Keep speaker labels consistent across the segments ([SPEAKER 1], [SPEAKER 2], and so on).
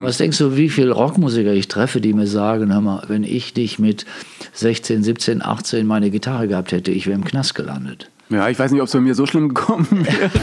[SPEAKER 1] Was denkst du, wie viele Rockmusiker ich treffe, die mir sagen, hör mal, wenn ich dich mit 16, 17, 18 meine Gitarre gehabt hätte, ich wäre im Knast gelandet.
[SPEAKER 2] Ja, ich weiß nicht, ob es bei mir so schlimm gekommen wäre.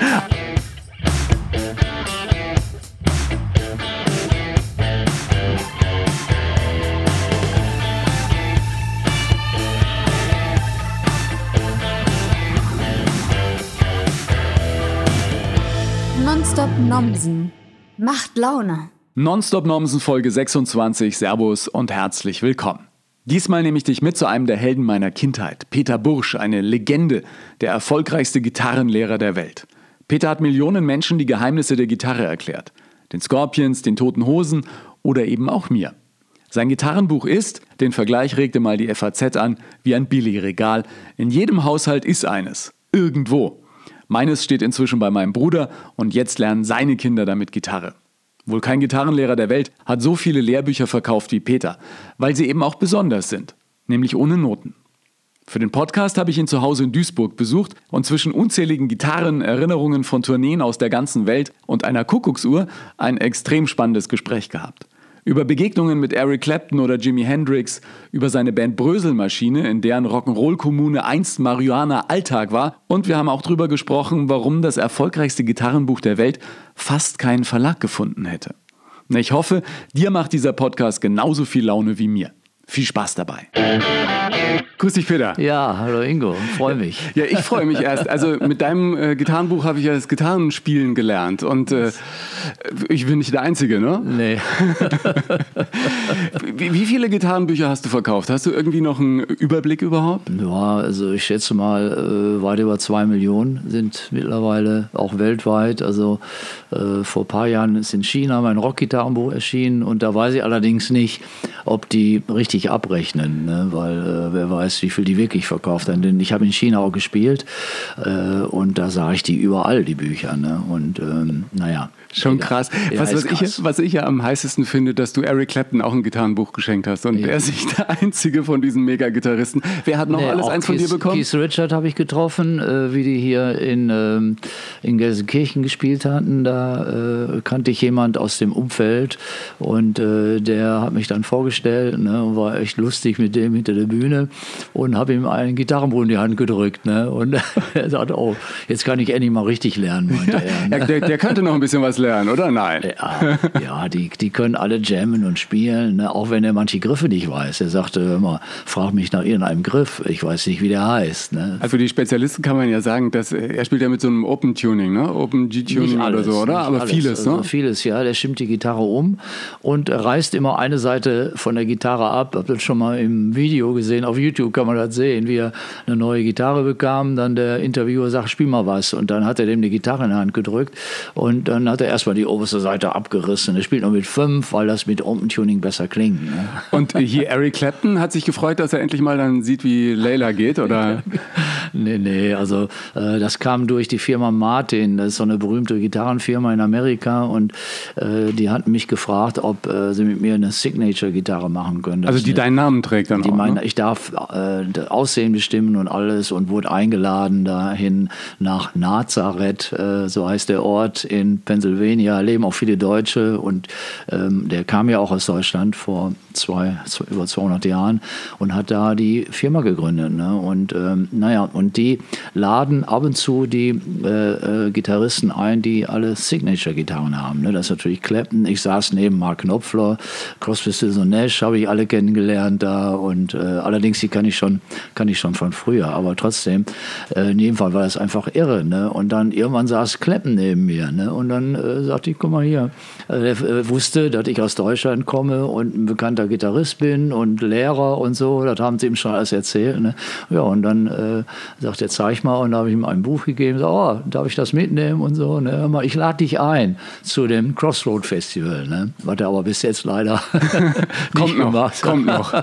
[SPEAKER 3] Nonstop Nomsen macht Laune.
[SPEAKER 2] Nonstop Nomsen Folge 26, Servus und herzlich willkommen. Diesmal nehme ich dich mit zu einem der Helden meiner Kindheit. Peter Bursch, eine Legende, der erfolgreichste Gitarrenlehrer der Welt. Peter hat Millionen Menschen die Geheimnisse der Gitarre erklärt. Den Scorpions, den Toten Hosen oder eben auch mir. Sein Gitarrenbuch ist, den Vergleich regte mal die FAZ an, wie ein Billigregal. In jedem Haushalt ist eines. Irgendwo. Meines steht inzwischen bei meinem Bruder und jetzt lernen seine Kinder damit Gitarre. Wohl kein Gitarrenlehrer der Welt hat so viele Lehrbücher verkauft wie Peter, weil sie eben auch besonders sind, nämlich ohne Noten. Für den Podcast habe ich ihn zu Hause in Duisburg besucht und zwischen unzähligen Gitarren, Erinnerungen von Tourneen aus der ganzen Welt und einer Kuckucksuhr ein extrem spannendes Gespräch gehabt. Über Begegnungen mit Eric Clapton oder Jimi Hendrix, über seine Band Bröselmaschine, in deren Rock'n'Roll-Kommune einst Marihuana Alltag war. Und wir haben auch darüber gesprochen, warum das erfolgreichste Gitarrenbuch der Welt fast keinen Verlag gefunden hätte. Ich hoffe, dir macht dieser Podcast genauso viel Laune wie mir. Viel Spaß dabei. Grüß dich, Peter.
[SPEAKER 1] Ja, hallo Ingo, freue mich.
[SPEAKER 2] Ja, ich freue mich erst. Also mit deinem Gitarrenbuch habe ich ja das Gitarrenspielen gelernt und ich bin nicht der Einzige, ne?
[SPEAKER 1] Nee.
[SPEAKER 2] Wie viele Gitarrenbücher hast du verkauft? Hast du irgendwie noch einen Überblick überhaupt?
[SPEAKER 1] Ja, also ich schätze mal, weit über 2 Millionen sind mittlerweile auch weltweit. Also vor ein paar Jahren ist in China mein Rockgitarrenbuch erschienen und da weiß ich allerdings nicht, ob die richtig abrechnen, ne? Weil wer weiß, wie viel die wirklich verkauft haben. Denn ich habe in China auch gespielt und da sah ich die überall, die Bücher. Ne? Und naja.
[SPEAKER 2] Schon krass.
[SPEAKER 1] Ja,
[SPEAKER 2] Was ich ja am heißesten finde, dass du Eric Clapton auch ein Gitarrenbuch geschenkt hast. Und er ist nicht der einzige von diesen Mega-Gitarristen. Wer hat noch alles eins von dir bekommen?
[SPEAKER 1] Keith Richards habe ich getroffen, wie die hier in Gelsenkirchen gespielt hatten. Da kannte ich jemand aus dem Umfeld und der hat mich dann vorgestellt, ne, und war echt lustig mit dem hinter der Bühne und habe ihm einen Gitarrenbuch in die Hand gedrückt. Ne, und er sagte, oh, jetzt kann ich endlich mal richtig lernen, meinte er. Ne?
[SPEAKER 2] Der könnte noch ein bisschen was lernen, oder? Nein.
[SPEAKER 1] Ja, die können alle jammen und spielen, ne? Auch wenn er manche Griffe nicht weiß. Er sagte immer, frag mich nach irgendeinem Griff, ich weiß nicht, wie der heißt. Ne?
[SPEAKER 2] Also für die Spezialisten kann man ja sagen, dass er spielt ja mit so einem Open Tuning, ne? Open G-Tuning oder so, oder? Aber alles. Vieles, ne?
[SPEAKER 1] Also vieles, ja. Der stimmt die Gitarre um und reißt immer eine Seite von der Gitarre ab. Hab das schon mal im Video gesehen, auf YouTube kann man das sehen, wie er eine neue Gitarre bekam. Dann der Interviewer sagt, spiel mal was. Und dann hat er dem die Gitarre in die Hand gedrückt und dann hat er erstmal die oberste Seite abgerissen. Er spielt nur mit 5, weil das mit Open Tuning besser klingt. Ne?
[SPEAKER 2] Und hier Eric Clapton hat sich gefreut, dass er endlich mal dann sieht, wie Layla geht, oder?
[SPEAKER 1] Nee, also das kam durch die Firma Martin. Das ist so eine berühmte Gitarrenfirma in Amerika und die hatten mich gefragt, ob sie mit mir eine Signature-Gitarre machen können.
[SPEAKER 2] Also die deinen Namen trägt dann auch, ne?
[SPEAKER 1] Ich darf das Aussehen bestimmen und alles und wurde eingeladen dahin nach Nazareth, so heißt der Ort in Pennsylvania, leben auch viele Deutsche und der kam ja auch aus Deutschland vor über 200 Jahren und hat da die Firma gegründet. Ne? Und und die laden ab und zu die Gitarristen ein, die alle Signature-Gitarren haben. Ne? Das ist natürlich Clapton. Ich saß neben Mark Knopfler, Crosby, Stills und Nash habe ich alle kennengelernt da und allerdings die kann ich schon von früher, aber trotzdem in jedem Fall war das einfach irre. Ne? Und dann irgendwann saß Clapton neben mir, ne? Und dann sagte ich, guck mal hier, er wusste, dass ich aus Deutschland komme und ein bekannter Gitarrist bin und Lehrer und so, das haben sie ihm schon alles erzählt. Ne? Ja, und dann sagt er, zeig mal, und da habe ich ihm ein Buch gegeben, so, oh, darf ich das mitnehmen und so, ne? Ich lade dich ein zu dem Crossroad Festival, ne? Was er aber bis jetzt leider nicht gemacht hat.
[SPEAKER 2] Kommt noch.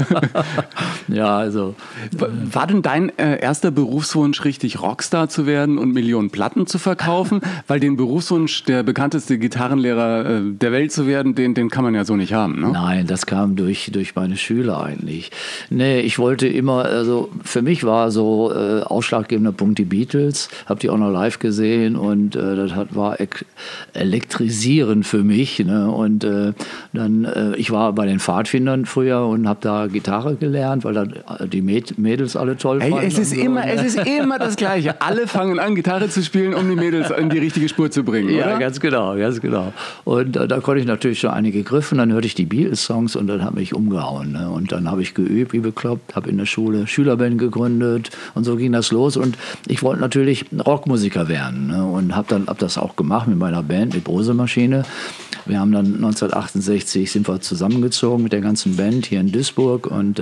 [SPEAKER 1] Ja, also.
[SPEAKER 2] War denn dein erster Berufswunsch richtig Rockstar zu werden und Millionen Platten zu verkaufen? Weil den Berufswunsch der bekannteste erfolgreichste Gitarrenlehrer der Welt zu werden, den kann man ja so nicht haben, ne?
[SPEAKER 1] Nein, das kam durch meine Schüler eigentlich. Nee, ich wollte immer, also für mich war so ausschlaggebender Punkt die Beatles, habe die auch noch live gesehen und das war elektrisierend für mich. Ne? Und ich war bei den Pfadfindern früher und habe da Gitarre gelernt, weil da die Mädels alle toll fanden.
[SPEAKER 2] Hey, es ist immer das Gleiche. Alle fangen an, Gitarre zu spielen, um die Mädels in die richtige Spur zu bringen,
[SPEAKER 1] ja,
[SPEAKER 2] oder?
[SPEAKER 1] ganz genau. Und da konnte ich natürlich schon einige Griffe, dann hörte ich die Beatles-Songs und dann habe ich umgehauen. Ne? Und dann habe ich geübt, wie bekloppt, habe in der Schule Schülerband gegründet und so ging das los. Und ich wollte natürlich Rockmusiker werden, ne? Und habe das auch gemacht mit meiner Band, mit Bröselmaschine. Wir haben dann 1968 sind wir zusammengezogen mit der ganzen Band hier in Duisburg und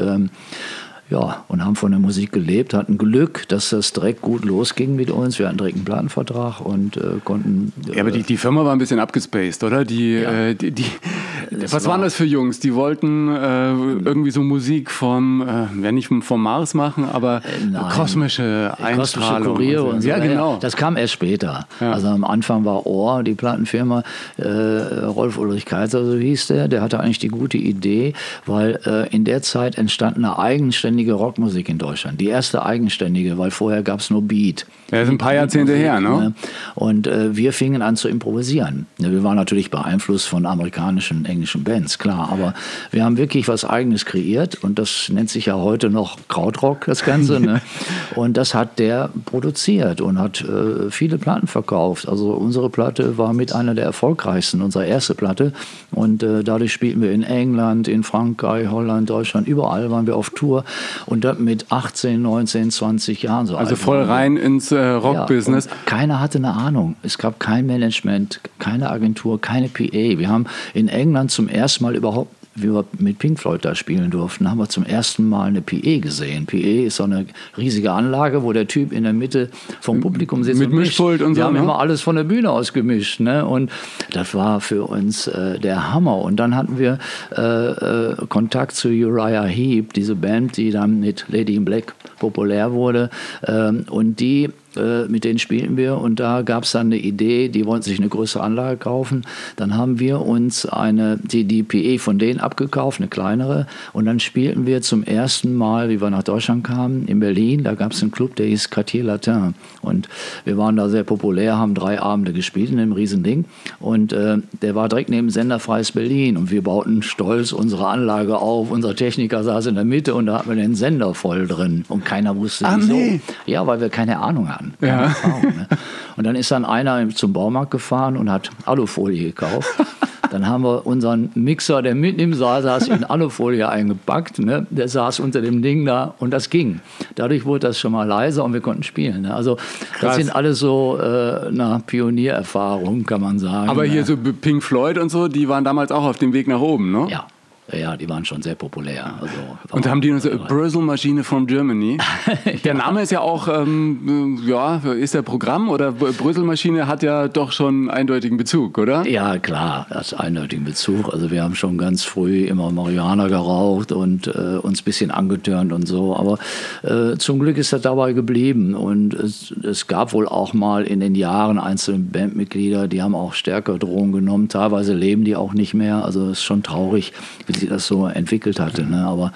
[SPEAKER 1] und haben von der Musik gelebt, hatten Glück, dass das direkt gut losging mit uns. Wir hatten direkt einen Plattenvertrag und konnten...
[SPEAKER 2] Ja, aber die Firma war ein bisschen abgespaced, oder? Was waren das für Jungs? Die wollten irgendwie so Musik nicht vom Mars machen, aber kosmische Einstrahlung.
[SPEAKER 1] Kosmische Kuriere und so.
[SPEAKER 2] Ja, genau.
[SPEAKER 1] Das kam erst später.
[SPEAKER 2] Ja.
[SPEAKER 1] Also am Anfang war Ohr, die Plattenfirma, Rolf Ulrich Kaiser, so hieß der hatte eigentlich die gute Idee, weil in der Zeit entstand eine eigenständige Rockmusik in Deutschland. Die erste eigenständige, weil vorher gab es nur Beat.
[SPEAKER 2] Ja, das ist ein paar Jahrzehnte her, ne?
[SPEAKER 1] Und wir fingen an zu improvisieren. Wir waren natürlich beeinflusst von amerikanischen, englischen Bands, klar, aber wir haben wirklich was Eigenes kreiert und das nennt sich ja heute noch Krautrock, das Ganze. Ne? Und das hat der produziert und hat viele Platten verkauft. Also unsere Platte war mit einer der erfolgreichsten, unsere erste Platte. Und dadurch spielten wir in England, in Frankreich, Holland, Deutschland, überall waren wir auf Tour. Und das mit 18, 19, 20 Jahren so.
[SPEAKER 2] Also voll rein ins Rockbusiness.
[SPEAKER 1] Ja, keiner hatte eine Ahnung. Es gab kein Management, keine Agentur, keine PA. Wir haben in England zum ersten Mal überhaupt, wie wir mit Pink Floyd da spielen durften, haben wir zum ersten Mal eine PA gesehen. PA ist so eine riesige Anlage, wo der Typ in der Mitte vom Publikum sitzt.
[SPEAKER 2] Mit Mischpult und so.
[SPEAKER 1] Wir haben immer alles von der Bühne aus gemischt. Ne? Und das war für uns der Hammer. Und dann hatten wir Kontakt zu Uriah Heep, diese Band, die dann mit Lady in Black populär wurde. Und mit denen spielten wir und da gab es dann eine Idee, die wollten sich eine größere Anlage kaufen. Dann haben wir uns die PE von denen abgekauft, eine kleinere. Und dann spielten wir zum ersten Mal, wie wir nach Deutschland kamen, in Berlin. Da gab es einen Club, der hieß Quartier Latin. Und wir waren da sehr populär, haben 3 Abende gespielt in einem Riesending. Und der war direkt neben Sender Freies Berlin. Und wir bauten stolz unsere Anlage auf. Unser Techniker saß in der Mitte und da hatten wir den Sender voll drin. Und keiner wusste, wieso. Nee. Ja, weil wir keine Ahnung hatten.
[SPEAKER 2] Ja.
[SPEAKER 1] Erfahrung, ne? Und dann ist dann einer zum Baumarkt gefahren und hat Alufolie gekauft. Dann haben wir unseren Mixer, der mitten im Saal saß, in Alufolie eingepackt. Ne? Der saß unter dem Ding da und das ging. Dadurch wurde das schon mal leiser und wir konnten spielen. Ne? Also das sind alles so Pioniererfahrungen, kann man sagen.
[SPEAKER 2] Aber hier so Pink Floyd und so, die waren damals auch auf dem Weg nach oben, ne?
[SPEAKER 1] Ja. Ja, die waren schon sehr populär. Also,
[SPEAKER 2] und haben die so Bröselmaschine from Germany? Der Name ist ja auch, ist der Programm oder Bröselmaschine hat ja doch schon eindeutigen Bezug, oder?
[SPEAKER 1] Ja, klar, das hat eindeutigen Bezug. Also wir haben schon ganz früh immer Marihuana geraucht und uns ein bisschen angetörnt und so. Aber zum Glück ist das dabei geblieben. Und es gab wohl auch mal in den Jahren einzelne Bandmitglieder, die haben auch stärker Drogen genommen. Teilweise leben die auch nicht mehr. Also es ist schon traurig, wie sich das so entwickelt hatte. Ne? Aber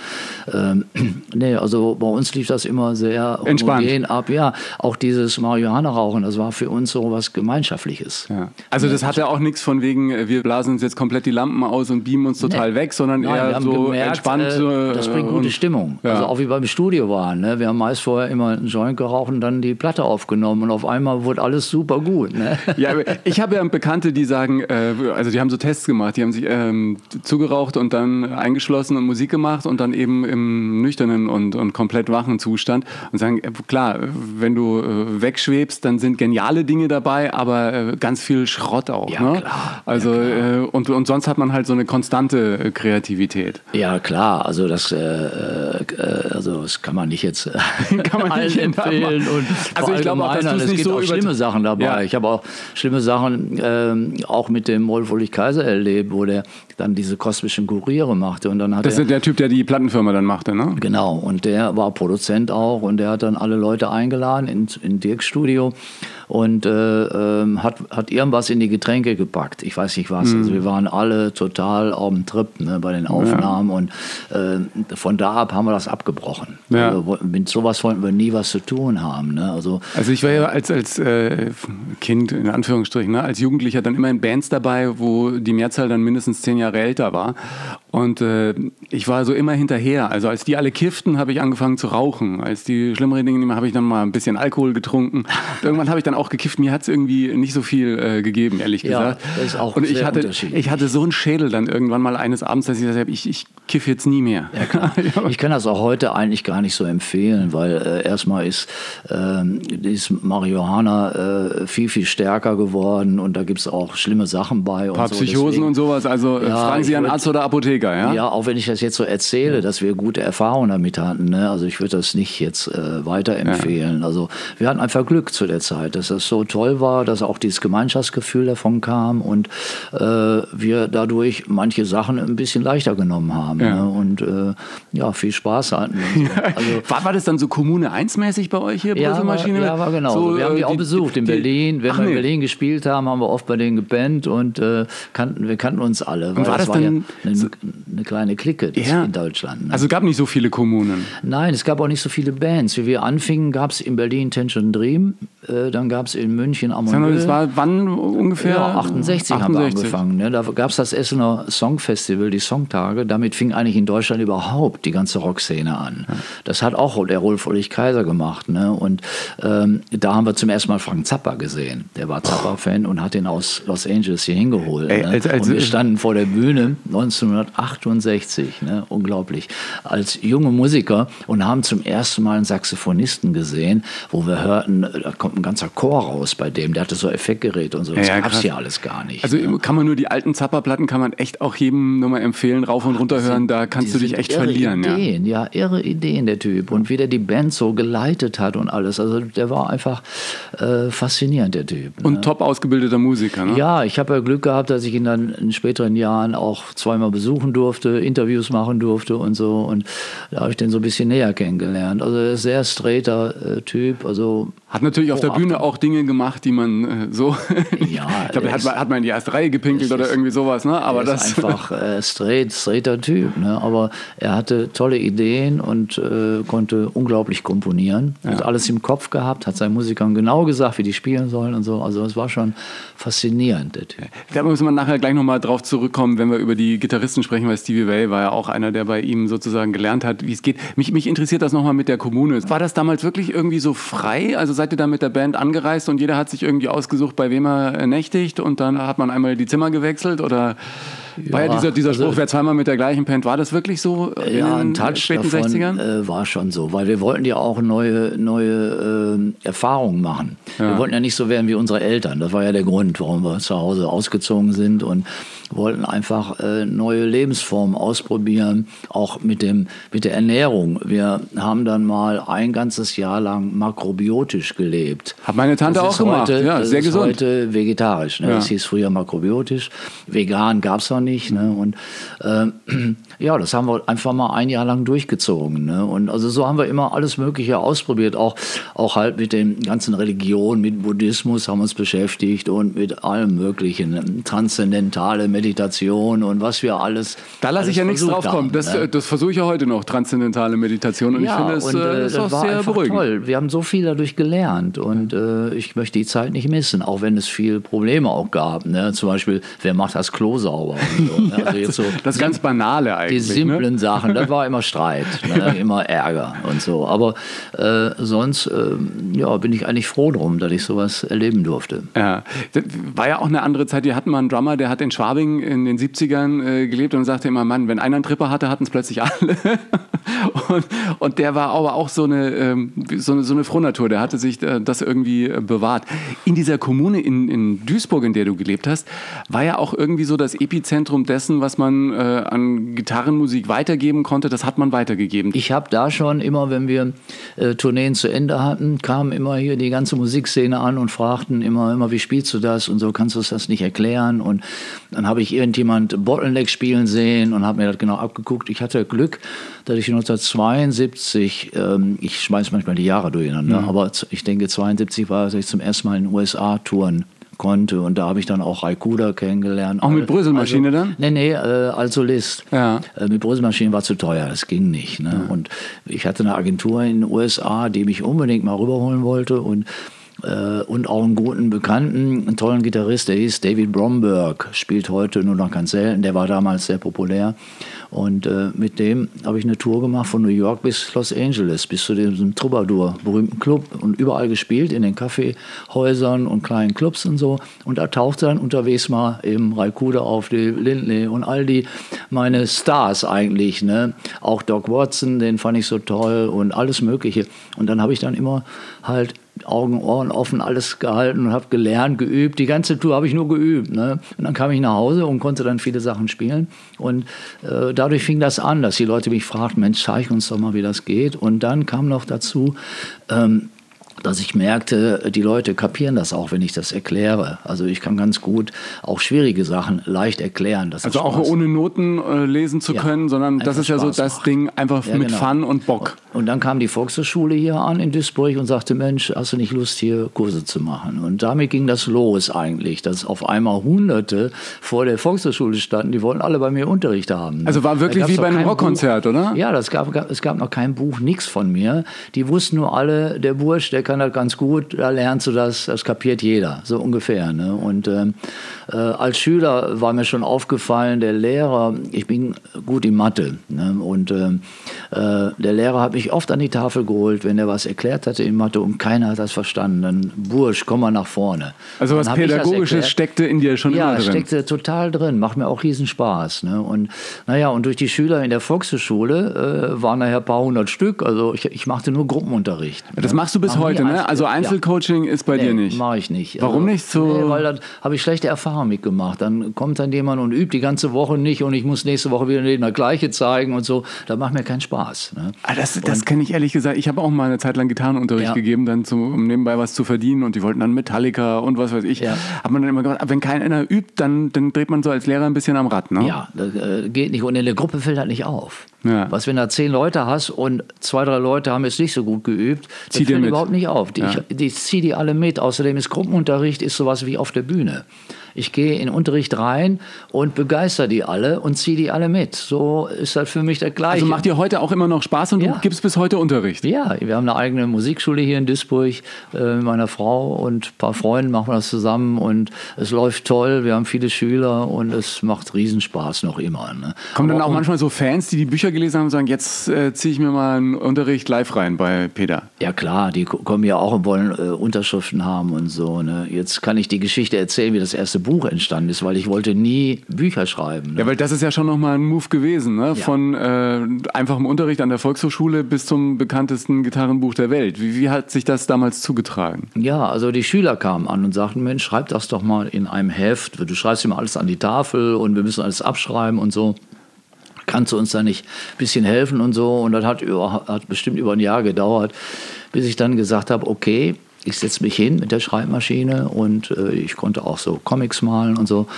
[SPEAKER 1] also bei uns lief das immer sehr homogen ab. Ja, auch dieses Marihuana-Rauchen, das war für uns so was Gemeinschaftliches.
[SPEAKER 2] Ja. Also das hat ja auch nichts von wegen, wir blasen uns jetzt komplett die Lampen aus und beamen uns total weg, sondern eher so gemerkt, entspannt.
[SPEAKER 1] Das bringt gute Stimmung. Ja. Also auch wie beim Studio waren. Ne? Wir haben meist vorher immer einen Joint geraucht und dann die Platte aufgenommen und auf einmal wurde alles super gut. Ne?
[SPEAKER 2] Ja, ich habe ja Bekannte, die sagen, also die haben so Tests gemacht, die haben sich zugeraucht und dann eingeschlossen und Musik gemacht und dann eben im nüchternen und komplett wachen Zustand und sagen, klar, wenn du wegschwebst, dann sind geniale Dinge dabei, aber ganz viel Schrott auch.
[SPEAKER 1] Ja,
[SPEAKER 2] ne?
[SPEAKER 1] Klar.
[SPEAKER 2] Also
[SPEAKER 1] ja, klar.
[SPEAKER 2] Und sonst hat man halt so eine konstante Kreativität.
[SPEAKER 1] Ja, klar, also das kann man nicht jetzt allen empfehlen. Und
[SPEAKER 2] also ich glaube auch, dass
[SPEAKER 1] es gibt auch schlimme Sachen dabei. Ja. Ich habe auch schlimme Sachen auch mit dem Rolf Ulrich Kaiser erlebt, wo der dann diese kosmischen Kuriere machte. Und dann hat
[SPEAKER 2] das ist der Typ, der die Plattenfirma dann machte, ne?
[SPEAKER 1] Genau, und der war Produzent auch und der hat dann alle Leute eingeladen in Dirks Studio und hat irgendwas in die Getränke gepackt. Ich weiß nicht was. Also wir waren alle total auf dem Trip, ne, bei den Aufnahmen und von da ab haben wir das abgebrochen.
[SPEAKER 2] Ja.
[SPEAKER 1] Also, mit sowas wollten wir nie was zu tun haben. Ne? Also
[SPEAKER 2] ich war ja als Kind, in Anführungsstrichen, ne, als Jugendlicher dann immer in Bands dabei, wo die Mehrzahl dann mindestens 10 Jahre älter war. Und ich war so immer hinterher. Also als die alle kifften, habe ich angefangen zu rauchen. Als die schlimmeren Dinge, habe ich dann mal ein bisschen Alkohol getrunken. Irgendwann habe ich dann auch gekifft. Mir hat es irgendwie nicht so viel gegeben, ehrlich gesagt.
[SPEAKER 1] Das ist auch
[SPEAKER 2] und
[SPEAKER 1] sehr
[SPEAKER 2] ich hatte so einen Schädel dann irgendwann mal eines Abends, dass ich gesagt habe, ich kiff jetzt nie mehr.
[SPEAKER 1] Ja, klar. Ich kann das auch heute eigentlich gar nicht so empfehlen, weil erstmal ist Marihuana viel, viel stärker geworden und da gibt es auch schlimme Sachen bei.
[SPEAKER 2] Ein paar Psychosen und sowas. Also fragen Sie einen Arzt oder Apotheker, ja?
[SPEAKER 1] Ja, auch wenn ich das jetzt so erzähle, dass wir gute Erfahrungen damit hatten. Ne? Also ich würde das nicht jetzt weiterempfehlen. Ja. Also wir hatten einfach Glück zu der Zeit, dass das so toll war, dass auch dieses Gemeinschaftsgefühl davon kam und wir dadurch manche Sachen ein bisschen leichter genommen haben. Ja. Ne? Und viel Spaß hatten.
[SPEAKER 2] Also, war das dann so Kommune 1-mäßig bei euch hier?
[SPEAKER 1] Ja, war genau. So, wir haben die auch besucht in Berlin. Wenn wir in Berlin gespielt haben, haben wir oft bei denen gebannt und wir kannten uns alle.
[SPEAKER 2] Und war das dann
[SPEAKER 1] eine kleine Clique in Deutschland. Ne?
[SPEAKER 2] Also gab nicht so viele Kommunen?
[SPEAKER 1] Nein, es gab auch nicht so viele Bands. Wie wir anfingen, gab es in Berlin Tension Dream, dann gab es in München Amonö.
[SPEAKER 2] Das war wann ungefähr?
[SPEAKER 1] Ja, 68 haben wir angefangen. Ne? Da gab es das Essener Songfestival, die Songtage. Damit fing eigentlich in Deutschland überhaupt die ganze Rockszene an. Ja. Das hat auch der Rolf Ulrich Kaiser gemacht. Ne? Und da haben wir zum ersten Mal Frank Zappa gesehen. Der war Zappa-Fan und hat ihn aus Los Angeles hier hingeholt. Ne? Und wir standen vor der Bühne 1968, ne? Unglaublich, als junge Musiker und haben zum ersten Mal einen Saxophonisten gesehen, wo wir hörten, da kommt ein ganzer Chor raus bei dem, der hatte so Effektgeräte und so, das gab es ja alles gar nicht.
[SPEAKER 2] Also kann man nur die alten Zappa-Platten, kann man echt auch jedem nur mal empfehlen, rauf und runter hören, da kannst du dich echt verlieren.
[SPEAKER 1] Irre Ideen, der Typ und wie der die Band so geleitet hat und alles, also der war einfach faszinierend, der Typ. Ne?
[SPEAKER 2] Und top ausgebildeter Musiker, ne?
[SPEAKER 1] Ja, ich habe ja Glück gehabt, dass ich ihn dann in späteren Jahren auch zweimal besuchen durfte, Interviews machen durfte und so und da habe ich den so ein bisschen näher kennengelernt. Also er ist ein sehr straighter Typ. Also
[SPEAKER 2] hat natürlich auf der Bühne auch Dinge gemacht, die man so...
[SPEAKER 1] Ja,
[SPEAKER 2] ich glaube, hat man in die erste Reihe gepinkelt oder irgendwie sowas, ne? Aber
[SPEAKER 1] das ist einfach straighter Typ, ne? Aber er hatte tolle Ideen und konnte unglaublich komponieren. Ja. Hat alles im Kopf gehabt, hat seinen Musikern genau gesagt, wie die spielen sollen und so. Also es war schon faszinierend, der Typ.
[SPEAKER 2] Da müssen wir nachher gleich nochmal drauf zurückkommen, wenn wir über die Gitarristen sprechen, weil Stevie Ray war ja auch einer, der bei ihm sozusagen gelernt hat, wie es geht. Mich interessiert das nochmal mit der Kommune. War das damals wirklich irgendwie so frei? Also seid ihr da mit der Band angereist und jeder hat sich irgendwie ausgesucht, bei wem er nächtigt und dann hat man einmal die Zimmer gewechselt oder... War ja dieser Spruch, wer zweimal mit der gleichen Band, war das wirklich so in
[SPEAKER 1] ein
[SPEAKER 2] den späten
[SPEAKER 1] davon,
[SPEAKER 2] 60ern?
[SPEAKER 1] War schon so, weil wir wollten ja auch neue Erfahrungen machen. Ja. Wir wollten ja nicht so werden wie unsere Eltern. Das war ja der Grund, warum wir zu Hause ausgezogen sind und wollten einfach neue Lebensformen ausprobieren, auch mit der Ernährung. Wir haben dann mal ein ganzes Jahr lang makrobiotisch gelebt.
[SPEAKER 2] Hat meine Tante auch gemacht, ja, sehr gesund.
[SPEAKER 1] Das ist heute vegetarisch, ne? Ja. Das hieß früher makrobiotisch. Vegan gab es noch nicht. Ne? Und das haben wir einfach mal ein Jahr lang durchgezogen. Ne? Und also so haben wir immer alles Mögliche ausprobiert, auch halt mit den ganzen Religionen, mit Buddhismus haben wir uns beschäftigt und mit allem Möglichen, transzendentale Meditation und was wir alles.
[SPEAKER 2] Da lasse ich ja nichts drauf kommen. Das versuche ich ja heute noch, transzendentale Meditation. Und ich finde, das ist auch sehr beruhigend.
[SPEAKER 1] Toll. Wir haben so viel dadurch gelernt und ich möchte die Zeit nicht missen, auch wenn es viele Probleme auch gab. Ne? Zum Beispiel, wer macht das Klo sauber? So, ne? Also jetzt so
[SPEAKER 2] das ganz Banale eigentlich.
[SPEAKER 1] Die simplen Sachen, das war immer Streit, ne? Immer Ärger und so. Aber sonst bin ich eigentlich froh drum, dass ich sowas erleben durfte.
[SPEAKER 2] Ja, das war ja auch eine andere Zeit. Wir hatten mal einen Drummer, der hat in Schwabing in den 70ern gelebt und sagte immer, Mann, wenn einer einen Tripper hatte, hatten es plötzlich alle. und der war aber auch so eine Frohnatur, der hatte sich das irgendwie bewahrt. In dieser Kommune in Duisburg, in der du gelebt hast, war ja auch irgendwie so das Epizentrum dessen, was man an Gitarrenmusik weitergeben konnte, das hat man weitergegeben.
[SPEAKER 1] Ich habe da schon immer, wenn wir Tourneen zu Ende hatten, kamen immer hier die ganze Musikszene an und fragten immer, wie spielst du das und so, kannst du das nicht erklären? Und dann habe habe ich irgendjemand Bottleneck spielen sehen und habe mir das genau abgeguckt. Ich hatte Glück, dass ich 1972, ich schmeiß manchmal die Jahre durcheinander, aber ich denke 72 war, dass ich zum ersten Mal in den USA touren konnte und da habe ich dann auch Ray Cooder kennengelernt.
[SPEAKER 2] Auch mit Bröselmaschine dann?
[SPEAKER 1] Nee, als Solist.
[SPEAKER 2] Ja.
[SPEAKER 1] Mit Bröselmaschine war zu teuer, das ging nicht. Ne? Ja. Und ich hatte eine Agentur in den USA, die mich unbedingt mal rüberholen wollte und auch einen guten Bekannten, einen tollen Gitarrist, der hieß David Bromberg, spielt heute nur noch ganz selten, der war damals sehr populär. Und mit dem habe ich eine Tour gemacht von New York bis Los Angeles, bis zu diesem Troubadour, berühmten Club und überall gespielt, in den Kaffeehäusern und kleinen Clubs und so. Und da tauchte dann unterwegs mal eben Ray Cooder auf, Dave Lindley und all die, meine Stars eigentlich, ne? Auch Doc Watson, den fand ich so toll und alles Mögliche. Und dann habe ich dann immer halt Augen, Ohren offen, alles gehalten und habe gelernt, geübt. Die ganze Tour habe ich nur geübt. Ne? Und dann kam ich nach Hause und konnte dann viele Sachen spielen. Und dadurch fing das an, dass die Leute mich fragten, Mensch, zeig uns doch mal, wie das geht. Und dann kam noch dazu, dass ich merkte, die Leute kapieren das auch, wenn ich das erkläre. Also ich kann ganz gut auch schwierige Sachen leicht erklären.
[SPEAKER 2] Also auch ohne Noten lesen zu können, sondern das ist ja so das Ding, einfach mit Fun und Bock.
[SPEAKER 1] Und dann kam die Volkshochschule hier an in Duisburg und sagte, Mensch, hast du nicht Lust, hier Kurse zu machen? Und damit ging das los eigentlich, dass auf einmal Hunderte vor der Volkshochschule standen, die wollten alle bei mir Unterricht haben.
[SPEAKER 2] Also war wirklich wie bei einem Rockkonzert, oder?
[SPEAKER 1] Ja, es gab noch kein Buch, nichts von mir. Die wussten nur alle, der Bursch, der kann das ganz gut, da lernst du das kapiert jeder, so ungefähr. Ne? Und als Schüler war mir schon aufgefallen, der Lehrer, ich bin gut in Mathe, ne? Und der Lehrer hat mich oft an die Tafel geholt, wenn er was erklärt hatte in Mathe und keiner hat das verstanden. Dann, Bursch, komm mal nach vorne.
[SPEAKER 2] Also was Pädagogisches steckte in dir schon immer drin?
[SPEAKER 1] Ja, steckte total drin, macht mir auch riesen Spaß. Ne? Und und durch die Schüler in der Volkshochschule waren nachher ein paar hundert Stück, also ich machte nur Gruppenunterricht.
[SPEAKER 2] Das machst du bis heute, ne? Also Einzelcoaching ist bei dir nicht?
[SPEAKER 1] Mache ich nicht.
[SPEAKER 2] Warum nicht? So?
[SPEAKER 1] Weil da habe ich schlechte Erfahrungen mitgemacht. Dann kommt dann jemand und übt die ganze Woche nicht und ich muss nächste Woche wieder das Gleiche zeigen und so. Das macht mir keinen Spaß. Ne?
[SPEAKER 2] Das kenne ich ehrlich gesagt. Ich habe auch mal eine Zeit lang Gitarrenunterricht gegeben, dann um nebenbei was zu verdienen und die wollten dann Metallica und was weiß ich. Ja. Hat man dann immer gesagt, wenn keiner übt, dann dreht man so als Lehrer ein bisschen am Rad. Ne?
[SPEAKER 1] Ja, das geht nicht. Und in der Gruppe fällt das nicht auf.
[SPEAKER 2] Ja.
[SPEAKER 1] Was, wenn da 10 Leute hast und 2, 3 Leute haben es nicht so gut geübt, das fällt überhaupt nicht auf. Ich ziehe die alle mit. Außerdem ist Gruppenunterricht sowas wie auf der Bühne. Ich gehe in Unterricht rein und begeister die alle und ziehe die alle mit. So ist das für mich das Gleiche.
[SPEAKER 2] Also macht dir heute auch immer noch Spaß und du gibst bis heute Unterricht?
[SPEAKER 1] Ja, wir haben eine eigene Musikschule hier in Duisburg. Mit meiner Frau und ein paar Freunden machen wir das zusammen und es läuft toll. Wir haben viele Schüler und es macht Riesenspaß noch immer. Ne?
[SPEAKER 2] Kommen dann auch manchmal so Fans, die Bücher gelesen haben und sagen, jetzt ziehe ich mir mal einen Unterricht live rein bei Peter?
[SPEAKER 1] Ja klar, die kommen ja auch und wollen Unterschriften haben und so. Ne? Jetzt kann ich die Geschichte erzählen, wie das erste Buch entstanden ist, weil ich wollte nie Bücher schreiben. Ne?
[SPEAKER 2] Ja, weil das ist ja schon nochmal ein Move gewesen, ne? Von einfachem Unterricht an der Volkshochschule bis zum bekanntesten Gitarrenbuch der Welt. Wie hat sich das damals zugetragen?
[SPEAKER 1] Ja, also die Schüler kamen an und sagten, Mensch, schreib das doch mal in einem Heft. Du schreibst immer alles an die Tafel und wir müssen alles abschreiben und so. Kannst du uns da nicht ein bisschen helfen und so? Und das hat bestimmt über ein Jahr gedauert, bis ich dann gesagt habe, okay, ich setze mich hin mit der Schreibmaschine und ich konnte auch so Comics malen und so.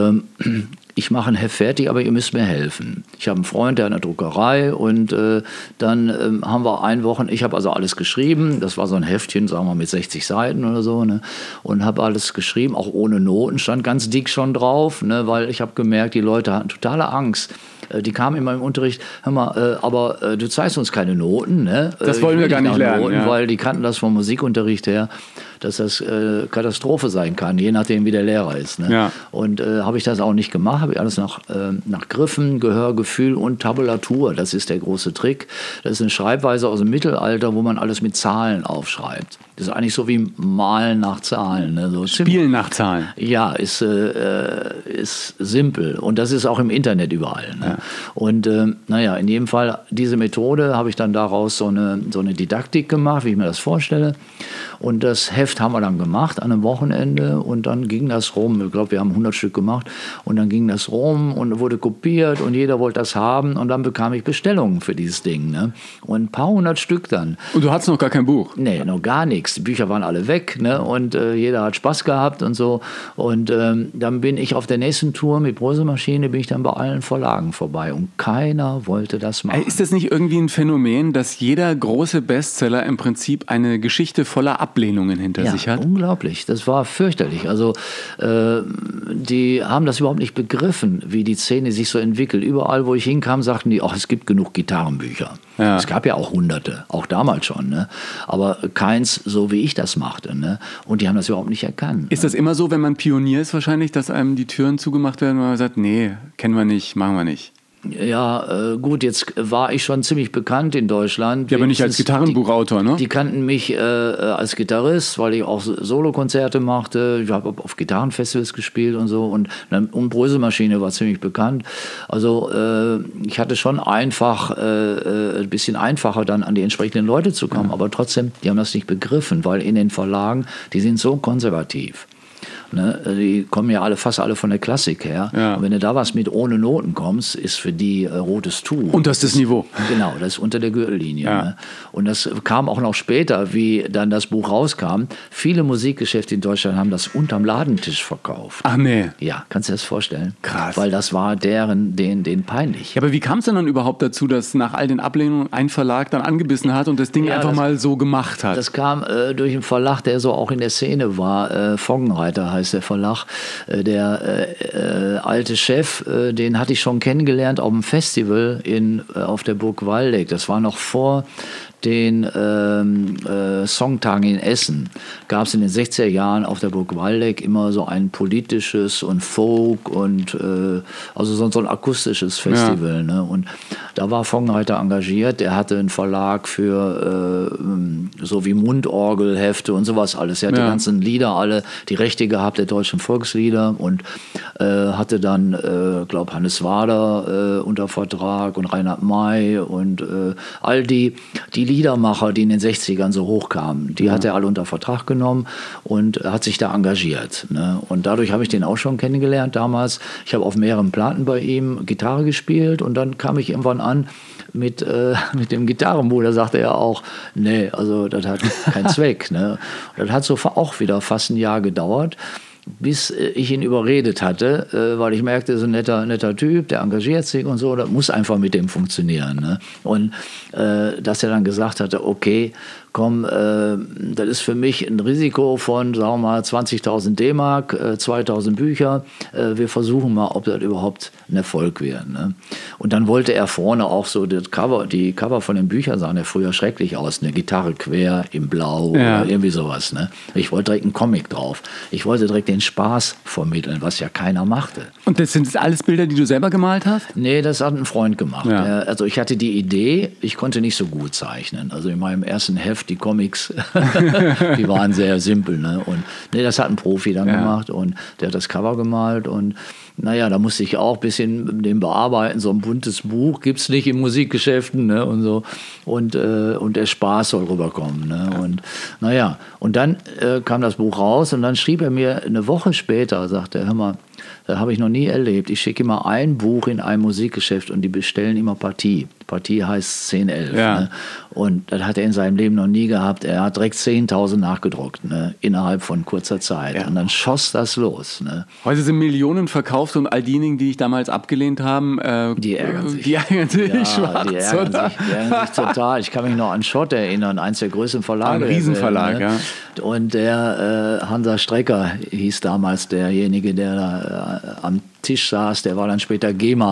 [SPEAKER 1] Ich mache ein Heft fertig, aber ihr müsst mir helfen. Ich habe einen Freund, der hat eine Druckerei und dann haben wir ich habe also alles geschrieben, das war so ein Heftchen, sagen wir mit 60 Seiten oder so, ne? Und habe alles geschrieben, auch ohne Noten, stand ganz dick schon drauf, ne? Weil ich habe gemerkt, die Leute hatten totale Angst. Die kamen in meinem Unterricht, hör mal, aber du zeigst uns keine Noten. Ne?
[SPEAKER 2] Das wollen wir gar nicht lernen.
[SPEAKER 1] Noten, weil die kannten das vom Musikunterricht her, dass das Katastrophe sein kann, je nachdem, wie der Lehrer ist. Ne?
[SPEAKER 2] Ja.
[SPEAKER 1] Und habe ich das auch nicht gemacht, habe ich alles nach Griffen, Gehör, Gefühl und Tabulatur. Das ist der große Trick. Das ist eine Schreibweise aus dem Mittelalter, wo man alles mit Zahlen aufschreibt. Das ist eigentlich so wie Malen nach Zahlen. Ne? So
[SPEAKER 2] Spielen nach Zahlen.
[SPEAKER 1] Ja, ist simpel. Und das ist auch im Internet überall. Ne? Ja. Und in jedem Fall, diese Methode habe ich dann daraus so eine Didaktik gemacht, wie ich mir das vorstelle. Und das Heft Heft haben wir dann gemacht an einem Wochenende und dann ging das rum. Ich glaube, wir haben 100 Stück gemacht und dann ging das rum und wurde kopiert und jeder wollte das haben und dann bekam ich Bestellungen für dieses Ding. Ne? Und ein paar hundert Stück dann.
[SPEAKER 2] Und du hattest noch gar kein Buch?
[SPEAKER 1] Nee, noch gar nichts. Die Bücher waren alle weg, ne? Und jeder hat Spaß gehabt und so. Und dann bin ich auf der nächsten Tour mit Bröselmaschine, bin ich dann bei allen Verlagen vorbei und keiner wollte das machen.
[SPEAKER 2] Ist das nicht irgendwie ein Phänomen, dass jeder große Bestseller im Prinzip eine Geschichte voller Ablehnungen hinter sich hat?
[SPEAKER 1] Unglaublich. Das war fürchterlich. Also die haben das überhaupt nicht begriffen, wie die Szene sich so entwickelt. Überall, wo ich hinkam, sagten die, ach, es gibt genug Gitarrenbücher. Ja. Es gab ja auch Hunderte, auch damals schon. Ne? Aber keins so, wie ich das machte. Ne? Und die haben das überhaupt nicht erkannt.
[SPEAKER 2] Ist das immer so, wenn man Pionier ist wahrscheinlich, dass einem die Türen zugemacht werden, weil man sagt, nee, kennen wir nicht, machen wir nicht?
[SPEAKER 1] Ja, gut, jetzt war ich schon ziemlich bekannt in Deutschland.
[SPEAKER 2] Ja, aber nicht als Gitarrenbuchautor, ne?
[SPEAKER 1] Die kannten mich als Gitarrist, weil ich auch Solokonzerte machte. Ich habe auf Gitarrenfestivals gespielt und so. Und Bröselmaschine war ziemlich bekannt. Also ich hatte schon einfach, ein bisschen einfacher dann an die entsprechenden Leute zu kommen. Ja. Aber trotzdem, die haben das nicht begriffen, weil in den Verlagen, die sind so konservativ. Ne, die kommen ja fast alle von der Klassik her. Ja. Und wenn du da was mit ohne Noten kommst, ist für die rotes Tuch.
[SPEAKER 2] Und das ist das Niveau.
[SPEAKER 1] Genau, das ist unter der Gürtellinie. Ja. Ne? Und das kam auch noch später, wie dann das Buch rauskam. Viele Musikgeschäfte in Deutschland haben das unterm Ladentisch verkauft.
[SPEAKER 2] Ach nee.
[SPEAKER 1] Ja, kannst du dir das vorstellen?
[SPEAKER 2] Krass.
[SPEAKER 1] Weil das war denen peinlich.
[SPEAKER 2] Ja, aber wie kam es denn dann überhaupt dazu, dass nach all den Ablehnungen ein Verlag dann angebissen hat und das Ding einfach mal so gemacht hat?
[SPEAKER 1] Das kam durch einen Verlag, der so auch in der Szene war. Foggenreiter heißt der Verlag. Der alte Chef, den hatte ich schon kennengelernt auf dem Festival auf der Burg Waldeck. Das war noch vor den Songtagen in Essen. Gab es in den 60er Jahren auf der Burg Waldeck immer so ein politisches und Folk und also so ein akustisches Festival. Ja. Ne? Und da war Foggenreiter engagiert. Der hatte einen Verlag für so wie Mundorgelhefte und sowas alles. Er hat die ganzen Lieder alle, die Rechte gehabt der deutschen Volkslieder und hatte dann, glaube Hannes Wader unter Vertrag und Reinhard May und all die Liedermacher, die in den 60ern so hochkamen, die hat er alle unter Vertrag genommen und hat sich da engagiert. Ne? Und dadurch habe ich den auch schon kennengelernt damals. Ich habe auf mehreren Platten bei ihm Gitarre gespielt und dann kam ich irgendwann an mit dem Gitarrenbuch. Da sagte er auch, nee, also das hat keinen Zweck. Ne? Und das hat so auch wieder fast ein Jahr gedauert, bis ich ihn überredet hatte, weil ich merkte, er ist ein netter Typ, der engagiert sich und so, das muss einfach mit dem funktionieren. Ne? Und dass er dann gesagt hatte, okay, komm, das ist für mich ein Risiko von, sagen wir mal, 20.000 D-Mark, 2.000 Bücher. Wir versuchen mal, ob das überhaupt ein Erfolg wird. Ne? Und dann wollte er vorne auch so die Cover von den Büchern sahen ja früher schrecklich aus. Eine Gitarre quer im Blau oder irgendwie sowas. Ne? Ich wollte direkt einen Comic drauf. Ich wollte direkt den Spaß vermitteln, was ja keiner machte.
[SPEAKER 2] Und das sind alles Bilder, die du selber gemalt hast?
[SPEAKER 1] Nee, das hat ein Freund gemacht.
[SPEAKER 2] Ja.
[SPEAKER 1] Also ich hatte die Idee, ich konnte nicht so gut zeichnen. Also in meinem ersten Heft, die Comics, die waren sehr simpel. Ne? Und nee, das hat ein Profi dann gemacht und der hat das Cover gemalt und naja, da musste ich auch ein bisschen den bearbeiten. So ein buntes Buch gibt es nicht in Musikgeschäften, ne? Und so. Und der Spaß soll rüberkommen. Ne? Und naja, und dann kam das Buch raus und dann schrieb er mir eine Woche später, sagte er, hör mal, das habe ich noch nie erlebt. Ich schicke immer ein Buch in ein Musikgeschäft und die bestellen immer Partie. Partie heißt 1011. Ja. Ne? Und das hat er in seinem Leben noch nie gehabt. Er hat direkt 10.000 nachgedruckt, ne? Innerhalb von kurzer Zeit. Ja. Und dann schoss das los. Ne?
[SPEAKER 2] Heute sind Millionen verkauft und all diejenigen, die ich damals abgelehnt habe,
[SPEAKER 1] die ärgern sich.
[SPEAKER 2] Die ärgern sich
[SPEAKER 1] ja,
[SPEAKER 2] schwarz,
[SPEAKER 1] die ärgern sich total. Ich kann mich noch an Schott erinnern, eins der größten Verlage.
[SPEAKER 2] Ein Riesenverlag,
[SPEAKER 1] ja. Und der Hansa Strecker hieß damals derjenige, der da am Tisch saß, der war dann später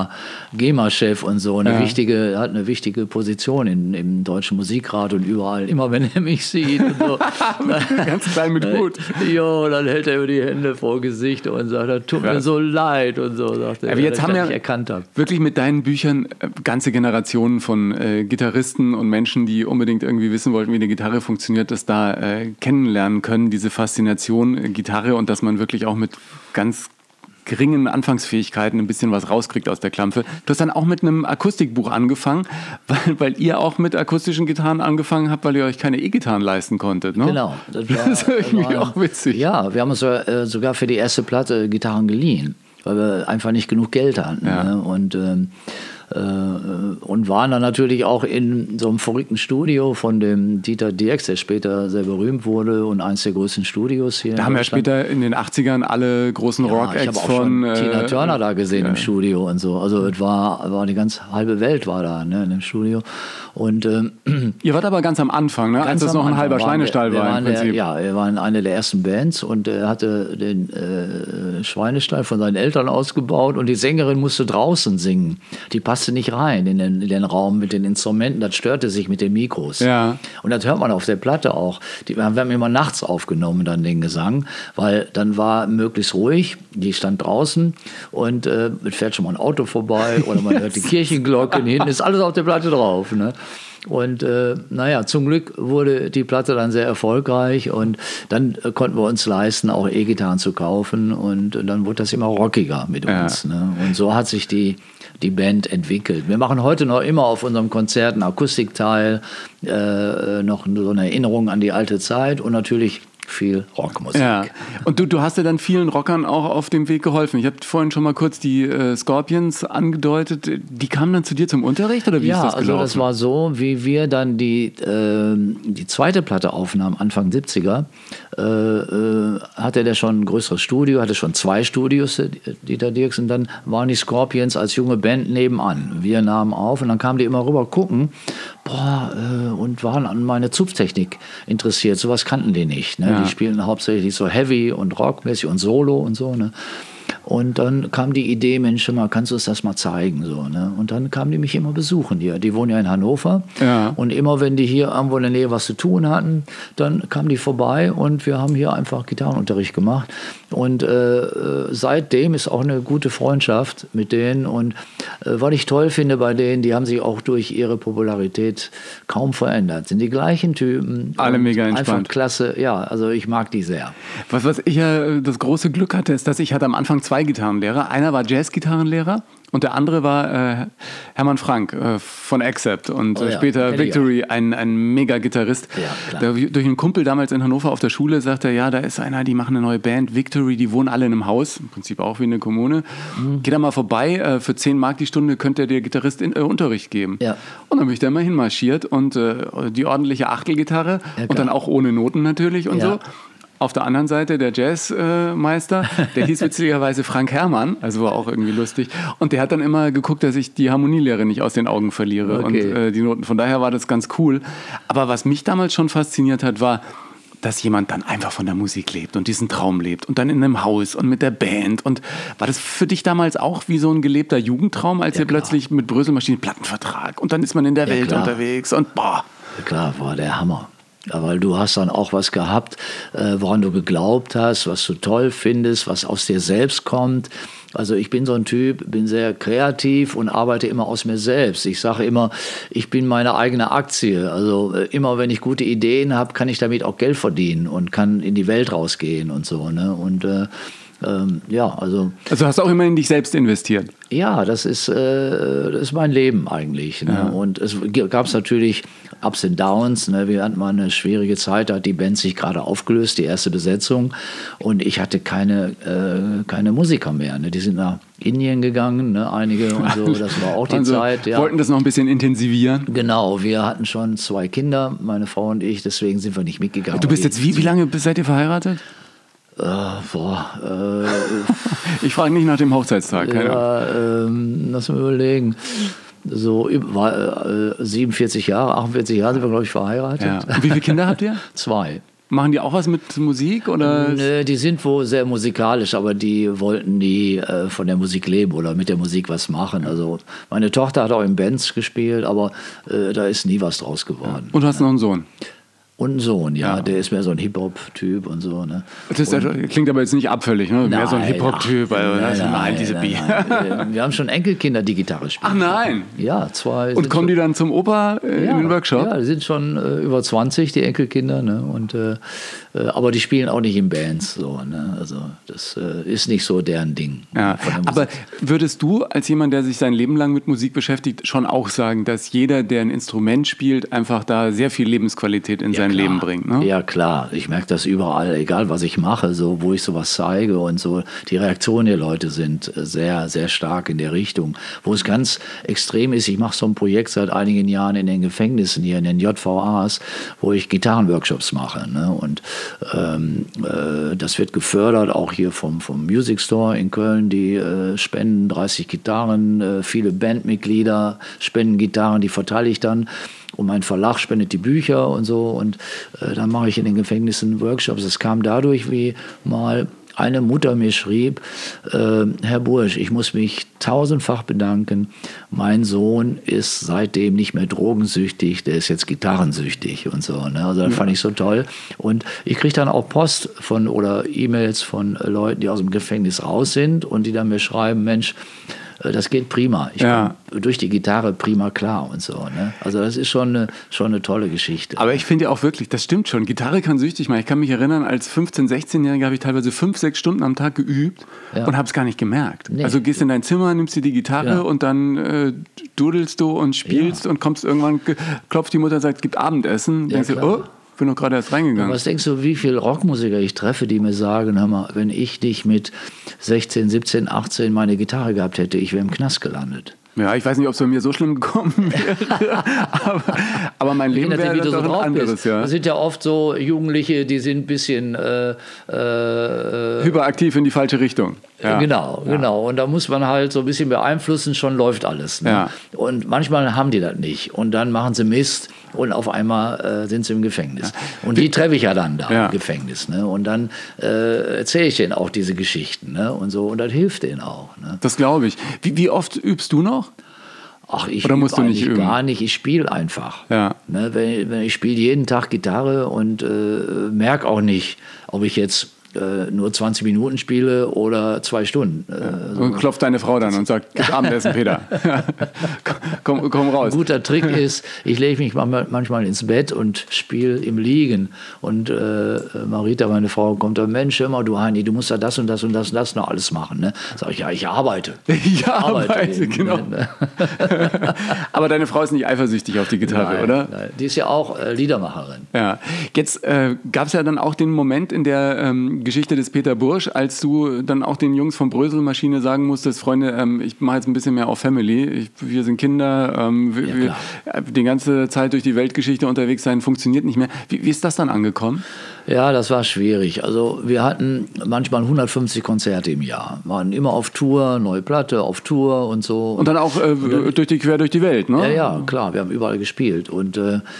[SPEAKER 1] GEMA-Chef und so, hat eine wichtige Position im Deutschen Musikrat und überall, immer wenn er mich sieht und so.
[SPEAKER 2] Ganz klein mit Hut.
[SPEAKER 1] Jo, dann hält er über die Hände vor Gesicht und sagt, das tut mir so leid und so, sagt er,
[SPEAKER 2] aber jetzt haben wir
[SPEAKER 1] erkannt habe.
[SPEAKER 2] Wirklich mit deinen Büchern ganze Generationen von Gitarristen und Menschen, die unbedingt irgendwie wissen wollten, wie eine Gitarre funktioniert, das da kennenlernen können, diese Faszination Gitarre und dass man wirklich auch mit ganz geringen Anfangsfähigkeiten ein bisschen was rauskriegt aus der Klampfe. Du hast dann auch mit einem Akustikbuch angefangen, weil ihr auch mit akustischen Gitarren angefangen habt, weil ihr euch keine E-Gitarren leisten konntet, ne?
[SPEAKER 1] Genau.
[SPEAKER 2] Das ist irgendwie auch witzig.
[SPEAKER 1] Ja, wir haben uns sogar für die erste Platte Gitarren geliehen, weil wir einfach nicht genug Geld hatten.
[SPEAKER 2] Ja.
[SPEAKER 1] Ne? Und waren dann natürlich auch in so einem verrückten Studio von dem Dieter Dierks, der später sehr berühmt wurde und eines der größten Studios hier.
[SPEAKER 2] Da haben ja später in den 80ern alle großen Rock-Acts
[SPEAKER 1] ich habe auch
[SPEAKER 2] von
[SPEAKER 1] schon Tina Turner da gesehen im Studio und so. Also es war die ganze halbe Welt war da, ne, in dem Studio. Und
[SPEAKER 2] ihr wart aber ganz am Anfang, ne? Als das noch ein halber Schweinestall war im Prinzip.
[SPEAKER 1] Wir waren eine der ersten Bands und er hatte den Schweinestall von seinen Eltern ausgebaut und die Sängerin musste draußen singen. Die passte nicht rein in den Raum mit den Instrumenten, das störte sich mit den Mikros.
[SPEAKER 2] Ja.
[SPEAKER 1] Und das hört man auf der Platte auch. Wir haben immer nachts aufgenommen dann den Gesang, weil dann war möglichst ruhig, die stand draußen und es fährt schon mal ein Auto vorbei oder man hört die Kirchenglocken, hinten ist alles auf der Platte drauf. Ne? Und zum Glück wurde die Platte dann sehr erfolgreich und dann konnten wir uns leisten, auch E-Gitarren zu kaufen und dann wurde das immer rockiger mit uns. Ne? Und so hat sich die Band entwickelt. Wir machen heute noch immer auf unserem Konzert einen Akustikteil, noch so eine Erinnerung an die alte Zeit und natürlich viel Rockmusik.
[SPEAKER 2] Ja. Und du hast ja dann vielen Rockern auch auf dem Weg geholfen. Ich habe vorhin schon mal kurz die Scorpions angedeutet. Die kamen dann zu dir zum Unterricht oder wie ist das gelaufen?
[SPEAKER 1] Also das war so, wie wir dann die zweite Platte aufnahmen, Anfang 70er, hatte der schon ein größeres Studio, hatte schon 2 Studios, Dieter Dierks, und dann waren die Scorpions als junge Band nebenan. Wir nahmen auf und dann kamen die immer rüber gucken, und waren an meine Zupftechnik interessiert. Sowas kannten die nicht. Ne? Ja. Die spielten hauptsächlich so Heavy und Rockmäßig und Solo und so. Ne? Und dann kam die Idee, Mensch, mal, kannst du uns das mal zeigen? So, ne? Und dann kamen die mich immer besuchen hier. Die wohnen ja in Hannover. Ja. Und immer, wenn die hier irgendwo in der Nähe was zu tun hatten, dann kamen die vorbei und wir haben hier einfach Gitarrenunterricht gemacht. Und seitdem ist auch eine gute Freundschaft mit denen. Und was ich toll finde bei denen, die haben sich auch durch ihre Popularität kaum verändert. Sind die gleichen Typen.
[SPEAKER 2] Alle mega entspannt.
[SPEAKER 1] Einfach klasse. Ja, also ich mag die sehr.
[SPEAKER 2] Was ich ja das große Glück hatte, ist, dass ich hatte am Anfang 2 Gitarrenlehrer. Einer war Jazzgitarrenlehrer und der andere war Hermann Frank von Accept und später Victory, ein Mega-Gitarrist. Ja, durch einen Kumpel damals in Hannover auf der Schule sagte er, ja, da ist einer, die machen eine neue Band, Victory, die wohnen alle in einem Haus, im Prinzip auch wie eine Kommune. Geh da mal vorbei, für 10 Mark die Stunde könnte der Gitarrist Unterricht geben. Ja. Und dann bin ich da mal hinmarschiert und die ordentliche Achtelgitarre und dann auch ohne Noten natürlich und so. Auf der anderen Seite der Jazzmeister, der hieß witzigerweise Frank Herrmann, also war auch irgendwie lustig. Und der hat dann immer geguckt, dass ich die Harmonielehre nicht aus den Augen verliere und die Noten. Von daher war das ganz cool. Aber was mich damals schon fasziniert hat, war, dass jemand dann einfach von der Musik lebt und diesen Traum lebt und dann in einem Haus und mit der Band. Und war das für dich damals auch wie so ein gelebter Jugendtraum, als ihr plötzlich mit Bröselmaschine Plattenvertrag und dann ist man in der Welt unterwegs und boah.
[SPEAKER 1] Ja, klar, war der Hammer. Ja, weil du hast dann auch was gehabt, woran du geglaubt hast, was du toll findest, was aus dir selbst kommt. Also ich bin so ein Typ, bin sehr kreativ und arbeite immer aus mir selbst. Ich sage immer, ich bin meine eigene Aktie. Also immer, wenn ich gute Ideen habe, kann ich damit auch Geld verdienen und kann in die Welt rausgehen und so. Ne? Und also
[SPEAKER 2] hast du auch immer in dich selbst investiert?
[SPEAKER 1] Ja, das ist mein Leben eigentlich. Ne? Ja. Und es gab natürlich Ups und Downs. Ne? Wir hatten mal eine schwierige Zeit, da hat die Band sich gerade aufgelöst, die erste Besetzung. Und ich hatte keine Musiker mehr. Ne? Die sind nach Indien gegangen, ne? Einige und so. Das war auch die Zeit. Ja.
[SPEAKER 2] Wollten das noch ein bisschen intensivieren?
[SPEAKER 1] Genau, wir hatten schon 2 Kinder, meine Frau und ich. Deswegen sind wir nicht mitgegangen.
[SPEAKER 2] Du bist jetzt, wie lange seid ihr verheiratet? Ich frage nicht nach dem Hochzeitstag.
[SPEAKER 1] Lass mal überlegen. So 47 Jahre, 48 Jahre sind wir, glaube ich, verheiratet.
[SPEAKER 2] Ja. Und wie viele Kinder habt ihr?
[SPEAKER 1] 2.
[SPEAKER 2] Machen die auch was mit Musik? Oder?
[SPEAKER 1] Nö, die sind wohl sehr musikalisch, aber die wollten nie von der Musik leben oder mit der Musik was machen. Also meine Tochter hat auch in Bands gespielt, aber da ist nie was draus geworden.
[SPEAKER 2] Und du hast noch einen Sohn?
[SPEAKER 1] Und ein Sohn, ja, der ist mehr so ein Hip-Hop-Typ und so. Ne?
[SPEAKER 2] Das klingt aber jetzt nicht abfällig, ne? Mehr so ein Hip-Hop-Typ.
[SPEAKER 1] Nein. Wir haben schon Enkelkinder, die Gitarre spielen.
[SPEAKER 2] Ach nein?
[SPEAKER 1] Ja, 2.
[SPEAKER 2] Und kommen die dann zum Opa in den Workshop?
[SPEAKER 1] Ja, die sind schon über 20, die Enkelkinder. Ne? Und, aber die spielen auch nicht in Bands. So, ne? Also das ist nicht so deren Ding.
[SPEAKER 2] Ja. Aber würdest du als jemand, der sich sein Leben lang mit Musik beschäftigt, schon auch sagen, dass jeder, der ein Instrument spielt, einfach da sehr viel Lebensqualität in sein Leben bringt? Ne?
[SPEAKER 1] Ja, klar. Ich merke das überall, egal was ich mache, so, wo ich sowas zeige und so. Die Reaktionen der Leute sind sehr, sehr stark in der Richtung. Wo es ganz extrem ist, ich mache so ein Projekt seit einigen Jahren in den Gefängnissen hier, in den JVAs, wo ich Gitarrenworkshops mache. Ne? Und das wird gefördert, auch hier vom Music Store in Köln. Die spenden 30 Gitarren, viele Bandmitglieder spenden Gitarren, die verteile ich dann. Und mein Verlag spendet die Bücher und so. Und dann mache ich in den Gefängnissen Workshops. Es kam dadurch, wie mal eine Mutter mir schrieb, Herr Bursch, ich muss mich tausendfach bedanken. Mein Sohn ist seitdem nicht mehr drogensüchtig, der ist jetzt gitarrensüchtig und so. Ne? Also das fand ich so toll. Und ich kriege dann auch Post oder E-Mails von Leuten, die aus dem Gefängnis raus sind und die dann mir schreiben, Mensch, das geht prima. Ich komme durch die Gitarre prima klar und so. Ne? Also das ist schon eine tolle Geschichte.
[SPEAKER 2] Aber ich finde ja auch wirklich, das stimmt schon. Gitarre kann süchtig machen. Ich kann mich erinnern, als 15-, 16-Jähriger habe ich teilweise 5-6 Stunden am Tag geübt und habe es gar nicht gemerkt. Nee. Also gehst in dein Zimmer, nimmst dir die Gitarre und dann dudelst du und spielst und kommst irgendwann, klopft die Mutter und sagt, es gibt Abendessen. Denkst du, oh, ich bin doch gerade erst reingegangen.
[SPEAKER 1] Was denkst du, wie viele Rockmusiker ich treffe, die mir sagen, hör mal, wenn ich dich mit 16, 17, 18 meine Gitarre gehabt hätte, ich wäre im Knast gelandet.
[SPEAKER 2] Ja, ich weiß nicht, ob es bei mir so schlimm gekommen wäre, aber mein Leben wäre doch ein anderes. Ja.
[SPEAKER 1] Das sind ja oft so Jugendliche, die sind ein bisschen
[SPEAKER 2] hyperaktiv in die falsche Richtung. Ja.
[SPEAKER 1] Genau. Und da muss man halt so ein bisschen beeinflussen, schon läuft alles. Ne? Ja. Und manchmal haben die das nicht. Und dann machen sie Mist und auf einmal sind sie im Gefängnis. Ja. Und die treffe ich ja dann da im Gefängnis. Ne? Und dann erzähle ich denen auch diese Geschichten. Ne? Und so. Und das hilft denen auch. Ne?
[SPEAKER 2] Das glaube ich. Wie oft übst du noch?
[SPEAKER 1] Ach, ich übe gar nicht, ich spiele einfach. Ja. Ne, ich spiele jeden Tag Gitarre und merke auch nicht, ob ich jetzt nur 20 Minuten spiele oder 2 Stunden.
[SPEAKER 2] Und klopft deine Frau dann und sagt, gib Abendessen, Peter. komm raus.
[SPEAKER 1] Ein guter Trick ist, ich lege mich manchmal ins Bett und spiele im Liegen. Und Marita, meine Frau, kommt dann, Mensch, hör mal, du Heini, du musst da das und das und das und das noch alles machen. Ne? Sag ich, ja, ich arbeite.
[SPEAKER 2] Ich arbeite, genau. Aber deine Frau ist nicht eifersüchtig auf die Gitarre, oder?
[SPEAKER 1] Nein, die ist ja auch Liedermacherin.
[SPEAKER 2] Ja. Jetzt gab es ja dann auch den Moment in der Geschichte des Peter Bursch, als du dann auch den Jungs von Bröselmaschine sagen musstest, Freunde, ich mache jetzt ein bisschen mehr auf Family, wir sind Kinder, die ganze Zeit durch die Weltgeschichte unterwegs sein, funktioniert nicht mehr. Wie ist das dann angekommen?
[SPEAKER 1] Ja, das war schwierig. Also wir hatten manchmal 150 Konzerte im Jahr, waren immer auf Tour, neue Platte auf Tour und so.
[SPEAKER 2] Und dann auch quer durch die Welt, ne?
[SPEAKER 1] Ja, klar, wir haben überall gespielt. Und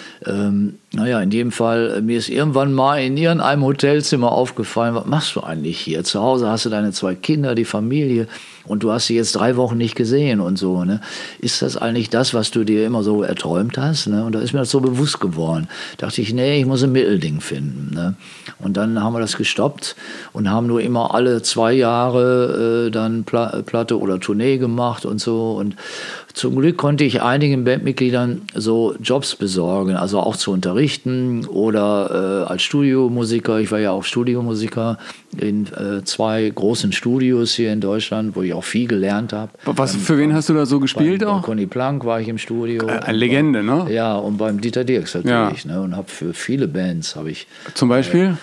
[SPEAKER 1] in dem Fall, mir ist irgendwann mal in irgendeinem Hotelzimmer aufgefallen, was machst du eigentlich hier? Zu Hause hast du deine 2 Kinder, die Familie und du hast sie jetzt 3 Wochen nicht gesehen und so. Ne? Ist das eigentlich das, was du dir immer so erträumt hast? Ne? Und da ist mir das so bewusst geworden. Da dachte ich, nee, ich muss ein Mittelding finden. Ne? Und dann haben wir das gestoppt und haben nur immer alle 2 Jahre dann Platte oder Tournee gemacht und so. Und zum Glück konnte ich einigen Bandmitgliedern so Jobs besorgen, also auch zu unterrichten oder als Studiomusiker. Ich war ja auch Studiomusiker in 2 großen Studios hier in Deutschland, wo ich auch viel gelernt habe.
[SPEAKER 2] Für wen hast du da so gespielt auch?
[SPEAKER 1] Bei Conny Plank war ich im Studio.
[SPEAKER 2] Eine Legende, ne?
[SPEAKER 1] Ja, und beim Dieter Dierks natürlich. Ja. Ne? Und habe für viele Bands habe ich.
[SPEAKER 2] Zum Beispiel?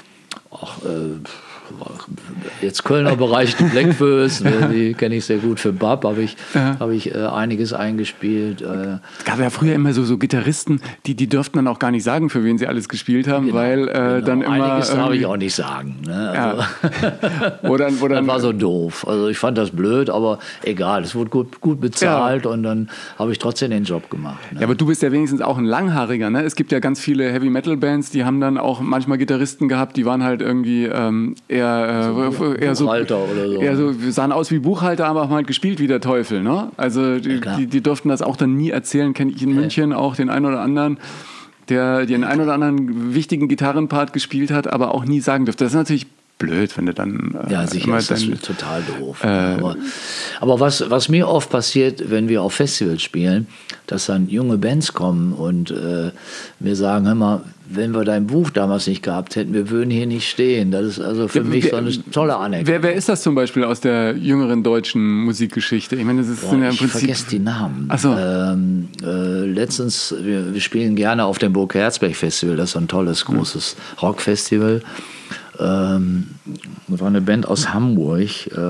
[SPEAKER 1] Jetzt Kölner Bereich, die Blackfurs, die kenne ich sehr gut. Für Bab habe ich einiges eingespielt.
[SPEAKER 2] Es gab ja früher immer so Gitarristen, die durften dann auch gar nicht sagen, für wen sie alles gespielt haben, genau, weil dann immer...
[SPEAKER 1] Einiges darf ich auch nicht sagen. Ne? Also,
[SPEAKER 2] ja.
[SPEAKER 1] Das war so doof. Also ich fand das blöd, aber egal, es wurde gut bezahlt und dann habe ich trotzdem den Job gemacht. Ne?
[SPEAKER 2] Ja, aber du bist ja wenigstens auch ein Langhaariger. Ne? Es gibt ja ganz viele Heavy-Metal-Bands, die haben dann auch manchmal Gitarristen gehabt, die waren halt irgendwie eher so, oder so. Eher so, wir sahen aus wie Buchhalter, aber haben halt gespielt wie der Teufel. Ne? Also die durften das auch dann nie erzählen. Kenne ich in München auch den einen oder anderen, der den einen oder anderen wichtigen Gitarrenpart gespielt hat, aber auch nie sagen durfte. Das ist natürlich blöd, wenn du dann...
[SPEAKER 1] ja, sicher ist das total doof. Aber was mir oft passiert, wenn wir auf Festivals spielen, dass dann junge Bands kommen und mir sagen, hör mal, wenn wir dein Buch damals nicht gehabt hätten, wir würden hier nicht stehen. Das ist also für mich so eine tolle Anekdote.
[SPEAKER 2] Wer ist das zum Beispiel aus der jüngeren deutschen Musikgeschichte? Ich meine, das ist ja im Prinzip...
[SPEAKER 1] Ich vergesse die Namen.
[SPEAKER 2] Ach so.
[SPEAKER 1] Letztens, wir spielen gerne auf dem Burg Herzberg Festival, das ist so ein tolles, großes Rockfestival. War eine Band aus Hamburg.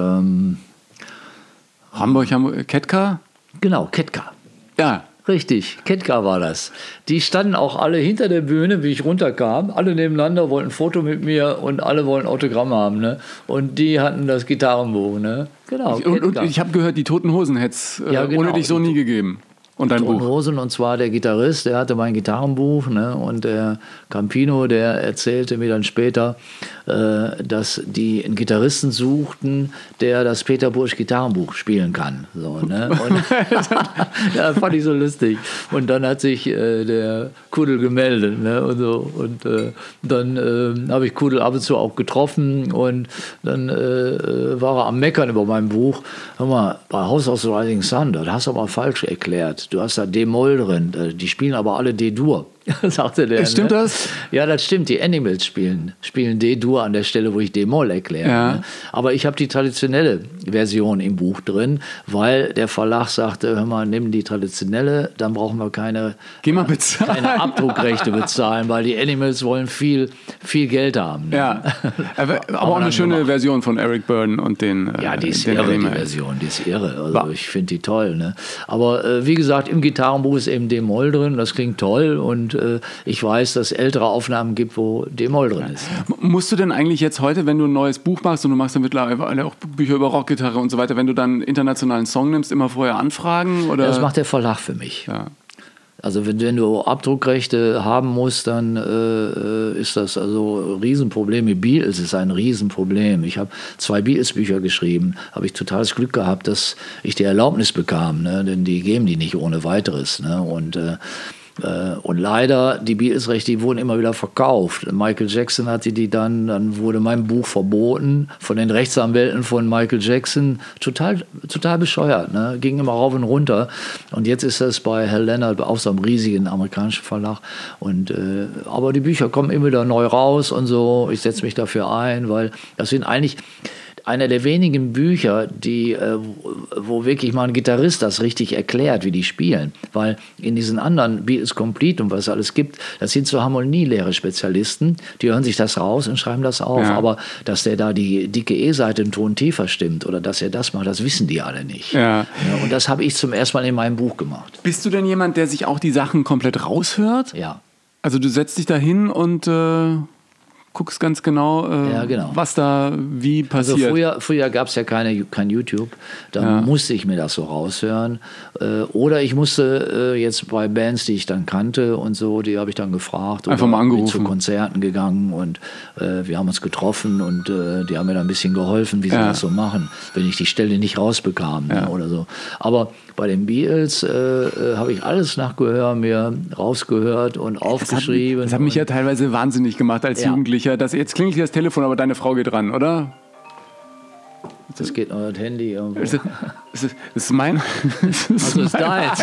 [SPEAKER 2] Hamburg, Ketka?
[SPEAKER 1] Genau, Ketka.
[SPEAKER 2] Ja.
[SPEAKER 1] Richtig, Ketka war das. Die standen auch alle hinter der Bühne, wie ich runterkam. Alle nebeneinander wollten ein Foto mit mir und alle wollten Autogramm haben. Ne? Und die hatten das Gitarrenbuch. Ne? Genau,
[SPEAKER 2] und ich habe gehört, die Toten Hosen hätte es ohne dich so nie gegeben. Und dein Buch.
[SPEAKER 1] Hosen, und zwar der Gitarrist, der hatte mein Gitarrenbuch, ne? Und der Campino, der erzählte mir dann später, dass die einen Gitarristen suchten, der das Peter Bursch Gitarrenbuch spielen kann. So, ne? Und ja, fand ich so lustig. Und dann hat sich der Kudel gemeldet, ne? Und so. Und dann habe ich Kudel ab und zu auch getroffen und dann war er am Meckern über mein Buch. Hör mal, bei House of the Rising Sun, das hast du aber falsch erklärt. Du hast da D-Moll drin, die spielen aber alle D-Dur, sagte der.
[SPEAKER 2] Stimmt das?
[SPEAKER 1] Ja, das stimmt. Die Animals spielen D-Dur an der Stelle, wo ich D-Moll erkläre. Ja. Ne? Aber ich habe die traditionelle Version im Buch drin, weil der Verlag sagte, hör mal, nimm die traditionelle, dann brauchen wir keine Abdruckrechte bezahlen, weil die Animals wollen viel Geld haben. Ne?
[SPEAKER 2] Ja, aber auch eine schöne Version von Eric Burdon und den
[SPEAKER 1] ja, die ist irre, die Version, die ist irre. Also ich finde die toll. Ne? Aber wie gesagt, im Gitarrenbuch ist eben D-Moll drin, das klingt toll und ich weiß, dass es ältere Aufnahmen gibt, wo D-Moll drin ist. Ne?
[SPEAKER 2] Musst du denn eigentlich jetzt heute, wenn du ein neues Buch machst und du machst dann mittlerweile auch Bücher über Rockgitarre und so weiter, wenn du dann einen internationalen Song nimmst, immer vorher anfragen? Oder?
[SPEAKER 1] Ja, das macht der Verlag für mich.
[SPEAKER 2] Ja.
[SPEAKER 1] Also wenn du Abdruckrechte haben musst, dann ist das also ein Riesenproblem. Mit Beatles ist ein Riesenproblem. Ich habe 2 Beatles-Bücher geschrieben, habe ich totales Glück gehabt, dass ich die Erlaubnis bekam, ne? Denn die geben die nicht ohne weiteres. Ne? Und leider, die Beatles-Rechte, die wurden immer wieder verkauft. Michael Jackson hatte die dann wurde mein Buch verboten von den Rechtsanwälten von Michael Jackson. Total bescheuert, ne? Ging immer rauf und runter. Und jetzt ist das bei Hal Leonard auf so einem riesigen amerikanischen Verlag. Aber die Bücher kommen immer wieder neu raus und so. Ich setze mich dafür ein, weil das sind eigentlich einer der wenigen Bücher, wo wirklich mal ein Gitarrist das richtig erklärt, wie die spielen. Weil in diesen anderen Beatles Complete und was es alles gibt, das sind so Harmonielehre-Spezialisten, die hören sich das raus und schreiben das auf. Ja. Aber dass der da die dicke E-Seite einen Ton tiefer stimmt oder dass er das macht, das wissen die alle nicht. Ja. Und das habe ich zum ersten Mal in meinem Buch gemacht.
[SPEAKER 2] Bist du denn jemand, der sich auch die Sachen komplett raushört?
[SPEAKER 1] Ja.
[SPEAKER 2] Also du setzt dich da hin und guckst ganz genau, was da wie passiert.
[SPEAKER 1] Also früher gab es ja kein YouTube, da musste ich mir das so raushören. Oder ich musste jetzt bei Bands, die ich dann kannte und so, die habe ich dann gefragt.
[SPEAKER 2] Einfach mal angerufen.
[SPEAKER 1] Bin zu Konzerten gegangen und wir haben uns getroffen und die haben mir dann ein bisschen geholfen, wie sie das so machen, wenn ich die Stelle nicht rausbekam oder so. Aber bei den Beatles habe ich alles nach Gehör mir rausgehört und aufgeschrieben.
[SPEAKER 2] Das hat mich ja teilweise wahnsinnig gemacht als Jugendlicher. Jetzt klingelt hier das Telefon, aber deine Frau geht ran, oder?
[SPEAKER 1] Das geht noch das Handy irgendwo.
[SPEAKER 2] Das ist mein.
[SPEAKER 1] Das ist deins.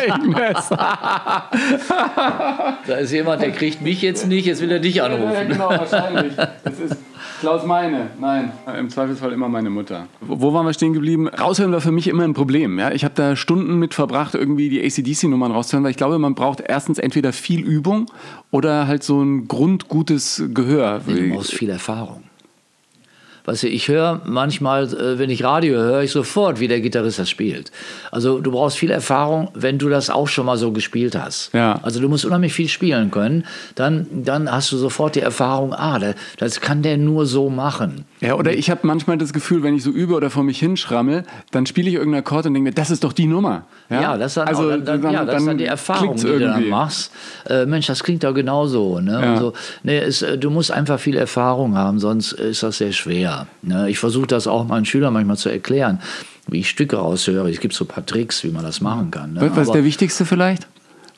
[SPEAKER 1] Da ist jemand, der kriegt mich jetzt nicht, jetzt will er dich anrufen.
[SPEAKER 2] Ja, genau, wahrscheinlich. Das ist Klaus meine. Nein, im Zweifelsfall immer meine Mutter. Wo waren wir stehen geblieben? Raushören war für mich immer ein Problem. Ja? Ich habe da Stunden mit verbracht, irgendwie die AC/DC-Nummern rauszuhören, weil ich glaube, man braucht erstens entweder viel Übung oder halt so ein grundgutes Gehör.
[SPEAKER 1] Du brauchst viel Erfahrung. Weißt du, ich höre manchmal, wenn ich Radio höre, ich sofort, wie der Gitarrist das spielt. Also du brauchst viel Erfahrung, wenn du das auch schon mal so gespielt hast. Ja. Also du musst unheimlich viel spielen können. Dann hast du sofort die Erfahrung, das kann der nur so machen.
[SPEAKER 2] Ja, oder ich habe manchmal das Gefühl, wenn ich so übe oder vor mich hinschrammel, dann spiele ich irgendeinen Akkord und denke mir, das ist doch die Nummer.
[SPEAKER 1] Ja, das ist dann die Erfahrung, die du dann machst. Mensch, das klingt doch genauso. Ne? Ja. Also, du musst einfach viel Erfahrung haben, sonst ist das sehr schwer. Ne? Ich versuche das auch meinen Schülern manchmal zu erklären, wie ich Stücke raushöre. Es gibt so ein paar Tricks, wie man das machen kann. Ne?
[SPEAKER 2] Was ist der wichtigste vielleicht?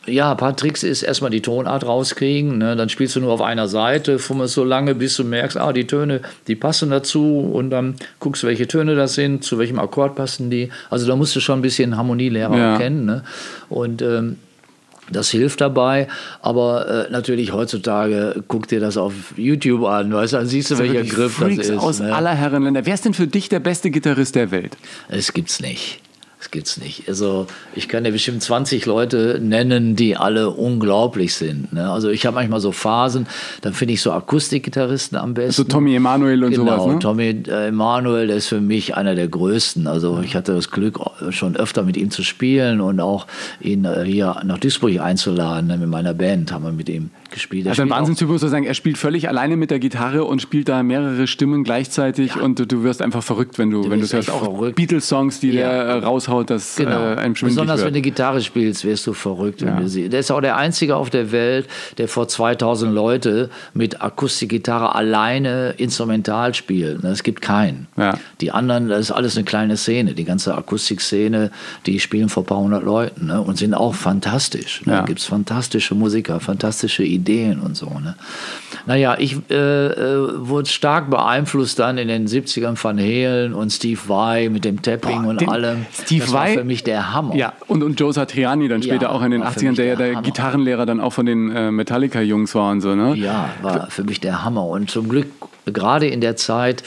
[SPEAKER 1] Ja, ein paar Tricks ist erstmal die Tonart rauskriegen. Ne? Dann spielst du nur auf einer Seite, fummelst so lange, bis du merkst, die Töne, die passen dazu. Und dann guckst du, welche Töne das sind, zu welchem Akkord passen die. Also da musst du schon ein bisschen Harmonielehrer kennen. Ne? Und das hilft dabei, aber natürlich heutzutage guck dir das auf YouTube an, weißt du, dann siehst du, welcher Griff das ist.
[SPEAKER 2] Aus aller Herren Länder. Wer ist denn für dich der beste Gitarrist der Welt?
[SPEAKER 1] Es gibt's nicht. Das gibt's nicht. Also ich kann dir bestimmt 20 Leute nennen, die alle unglaublich sind. Ne? Also ich habe manchmal so Phasen, dann finde ich so Akustikgitarristen am besten.
[SPEAKER 2] So Tommy Emmanuel und sowas, ne?
[SPEAKER 1] Tommy Emmanuel, der ist für mich einer der größten. Also ich hatte das Glück, schon öfter mit ihm zu spielen und auch ihn hier nach Duisburg einzuladen. Mit meiner Band haben wir mit ihm gespielt.
[SPEAKER 2] Also ein Wahnsinnstyp, muss man sagen. Er spielt völlig alleine mit der Gitarre und spielt da mehrere Stimmen gleichzeitig und du wirst einfach verrückt, wenn du hörst. Auch Beatles-Songs, die der raushaut, das einem schwindelig
[SPEAKER 1] Besonders
[SPEAKER 2] wird.
[SPEAKER 1] wenn du Gitarre spielst, wirst du verrückt. Wenn du sie. Der ist auch der Einzige auf der Welt, der vor 2000 Leute mit Akustikgitarre alleine instrumental spielt. Es gibt keinen.
[SPEAKER 2] Ja.
[SPEAKER 1] Die anderen, das ist alles eine kleine Szene. Die ganze Akustikszene, die spielen vor ein paar hundert Leuten, ne? Und sind auch fantastisch. Ne? Da gibt es fantastische Musiker, fantastische Ideen und so. Ne? Naja, ich wurde stark beeinflusst dann in den 70ern Van Halen und Steve Vai mit dem Tapping und allem.
[SPEAKER 2] Steve
[SPEAKER 1] das war für mich der Hammer.
[SPEAKER 2] Ja, und Joe Satriani dann später auch in den 80ern, der ja der Gitarrenlehrer dann auch von den Metallica-Jungs war und so, ne?
[SPEAKER 1] Ja, war für mich der Hammer. Und zum Glück, gerade in der Zeit,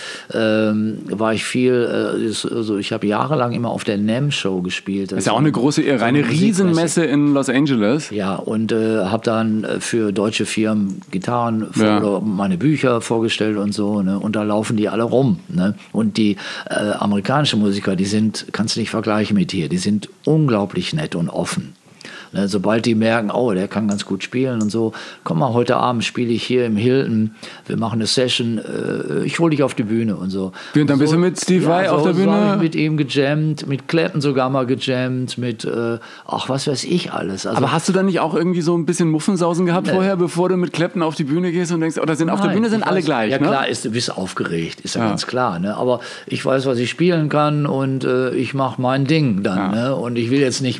[SPEAKER 1] war ich viel, also ich habe jahrelang immer auf der NAMM-Show gespielt.
[SPEAKER 2] Das ist ja auch eine große Ehre, eine Riesenmesse in Los Angeles.
[SPEAKER 1] Ja, und habe dann für deutsche Firmen Gitarren oder meine Bücher vorgestellt und so. Ne? Und da laufen die alle rum. Ne? Und die amerikanischen Musiker, die sind, kannst du nicht vergleichen mit hier, die sind unglaublich nett und offen. Ne, sobald die merken, der kann ganz gut spielen und so, komm mal, heute Abend spiele ich hier im Hilton, wir machen eine Session, ich hole dich auf die Bühne und so.
[SPEAKER 2] Und dann bist du mit Steve Vai auf der Bühne?
[SPEAKER 1] So habe ich mit ihm gejammt, mit Clapton sogar mal gejammt, mit, was weiß ich alles. Also,
[SPEAKER 2] aber hast du dann nicht auch irgendwie so ein bisschen Muffensausen gehabt vorher, bevor du mit Clapton auf die Bühne gehst und denkst, auf der Bühne sind alle gleich,
[SPEAKER 1] ja,
[SPEAKER 2] ne?
[SPEAKER 1] Klar, du bist aufgeregt, ist ja ganz klar, ne? Aber ich weiß, was ich spielen kann und ich mache mein Ding dann, ne? Und ich will jetzt nicht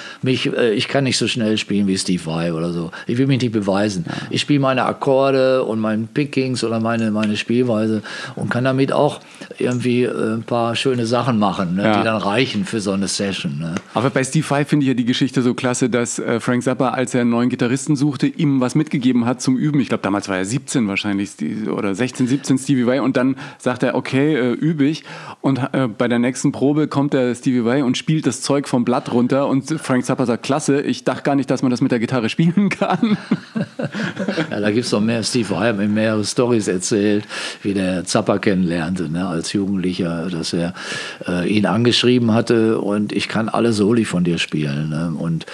[SPEAKER 1] ich kann nicht so schnell spielen wie Steve Vai oder so. Ich will mich nicht beweisen. Ja. Ich spiele meine Akkorde und meine Pickings oder meine Spielweise und kann damit auch irgendwie ein paar schöne Sachen machen, ne, die dann reichen für so eine Session. Ne.
[SPEAKER 2] Aber bei Steve Vai finde ich ja die Geschichte so klasse, dass Frank Zappa, als er einen neuen Gitarristen suchte, ihm was mitgegeben hat zum Üben. Ich glaube, damals war er 17 wahrscheinlich oder 16, 17 Stevie Vai und dann sagt er, okay, übe ich. Und bei der nächsten Probe kommt der Stevie Vai und spielt das Zeug vom Blatt runter und Frank Zappa sagt, klasse, ich dachte gar nicht, dass man das mit der Gitarre spielen kann.
[SPEAKER 1] Ja, da gibt es noch mehr. Steve Vai hat mir mehrere Storys erzählt, wie der Zappa kennenlernte, ne, als Jugendlicher, dass er ihn angeschrieben hatte und ich kann alle Soli von dir spielen. Ne? Und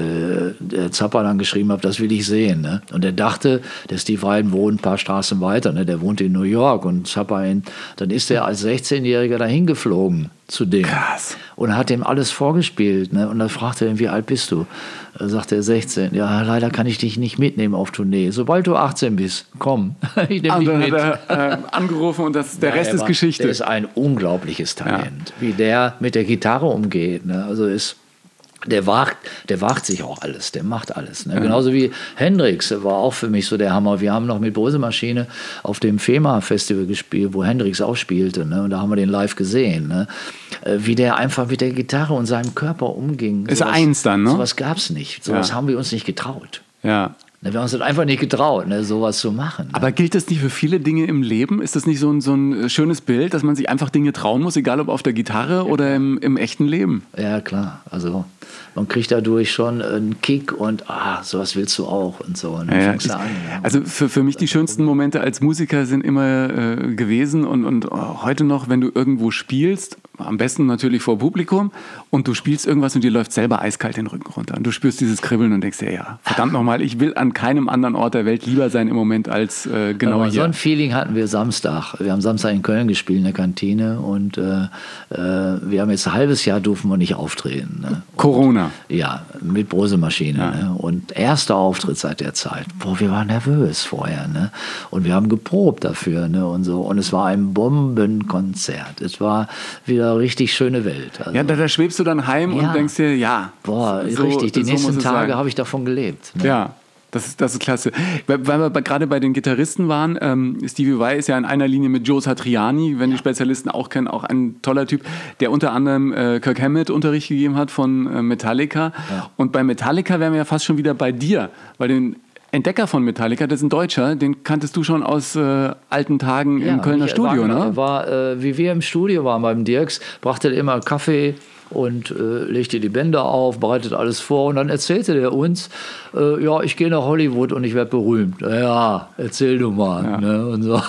[SPEAKER 1] der Zappa dann geschrieben hat, das will ich sehen. Ne? Und er dachte, der Steve Vai wohnt ein paar Straßen weiter, ne? Der wohnt in New York und Zappa dann ist er als 16-Jähriger dahin geflogen zu dem.
[SPEAKER 2] Krass.
[SPEAKER 1] Und hat ihm alles vorgespielt. Ne? Und dann fragte er ihn, wie alt bist du? Da sagte er 16. Ja, leider kann ich dich nicht mitnehmen auf Tournee. Sobald du 18 bist, komm. Ich nehme dich mit.
[SPEAKER 2] Hat er angerufen und der Rest ist Geschichte.
[SPEAKER 1] Der ist ein unglaubliches Talent, wie der mit der Gitarre umgeht. Ne? Also der wagt sich auch alles, der macht alles. Ne? Genauso wie Hendrix der war auch für mich so der Hammer. Wir haben noch mit Brösemaschine auf dem FEMA-Festival gespielt, wo Hendrix auch spielte. Ne? Und da haben wir den live gesehen. Ne? Wie der einfach mit der Gitarre und seinem Körper umging.
[SPEAKER 2] Ist eins dann, ne?
[SPEAKER 1] Sowas gab es nicht. Sowas haben wir uns nicht getraut.
[SPEAKER 2] Ja.
[SPEAKER 1] Wir haben uns das einfach nicht getraut, ne, sowas zu machen. Ne?
[SPEAKER 2] Aber gilt das nicht für viele Dinge im Leben? Ist das nicht so ein schönes Bild, dass man sich einfach Dinge trauen muss, egal ob auf der Gitarre oder im echten Leben?
[SPEAKER 1] Ja, klar. Also man kriegt dadurch schon einen Kick und sowas willst du auch und so. Und dann fängst du an. Ja.
[SPEAKER 2] Also für mich die schönsten Momente als Musiker sind immer gewesen und heute noch, wenn du irgendwo spielst, am besten natürlich vor Publikum und du spielst irgendwas und dir läuft selber eiskalt den Rücken runter. Und du spürst dieses Kribbeln und denkst dir, ja, verdammt nochmal, ich will an keinem anderen Ort der Welt lieber sein im Moment als genau
[SPEAKER 1] aber
[SPEAKER 2] hier.
[SPEAKER 1] So ein Feeling hatten wir Samstag. Wir haben Samstag in Köln gespielt, in der Kantine und wir haben jetzt ein halbes Jahr durften wir nicht auftreten. Ne?
[SPEAKER 2] Corona.
[SPEAKER 1] Ja, mit Brösemaschine.
[SPEAKER 2] Ja.
[SPEAKER 1] Ne? Und erster Auftritt seit der Zeit. Wir waren nervös vorher. Ne? Und wir haben geprobt dafür. Ne? Und so. Und es war ein Bombenkonzert. Es war wieder eine richtig schöne Welt. Also,
[SPEAKER 2] Ja, da schwebst du dann heim und denkst dir, ja.
[SPEAKER 1] Boah, richtig, die nächsten Tage habe ich davon gelebt. Ne?
[SPEAKER 2] Ja. Das ist klasse. Weil wir gerade bei den Gitarristen waren, Stevie Vai ist ja in einer Linie mit Joe Satriani, wenn die Spezialisten auch kennen, auch ein toller Typ, der unter anderem Kirk Hammett Unterricht gegeben hat von Metallica. Ja. Und bei Metallica wären wir ja fast schon wieder bei dir, weil den Entdecker von Metallica, das ist ein Deutscher, den kanntest du schon aus alten Tagen im Kölner Studio,
[SPEAKER 1] ne? Wie wir im Studio waren beim Dirks, brachte er immer Kaffee und legte die Bänder auf, bereitet alles vor und dann erzählte der uns, ja, ich gehe nach Hollywood und ich werde berühmt. Ja, erzähl du mal. Ja. Ne? Und so.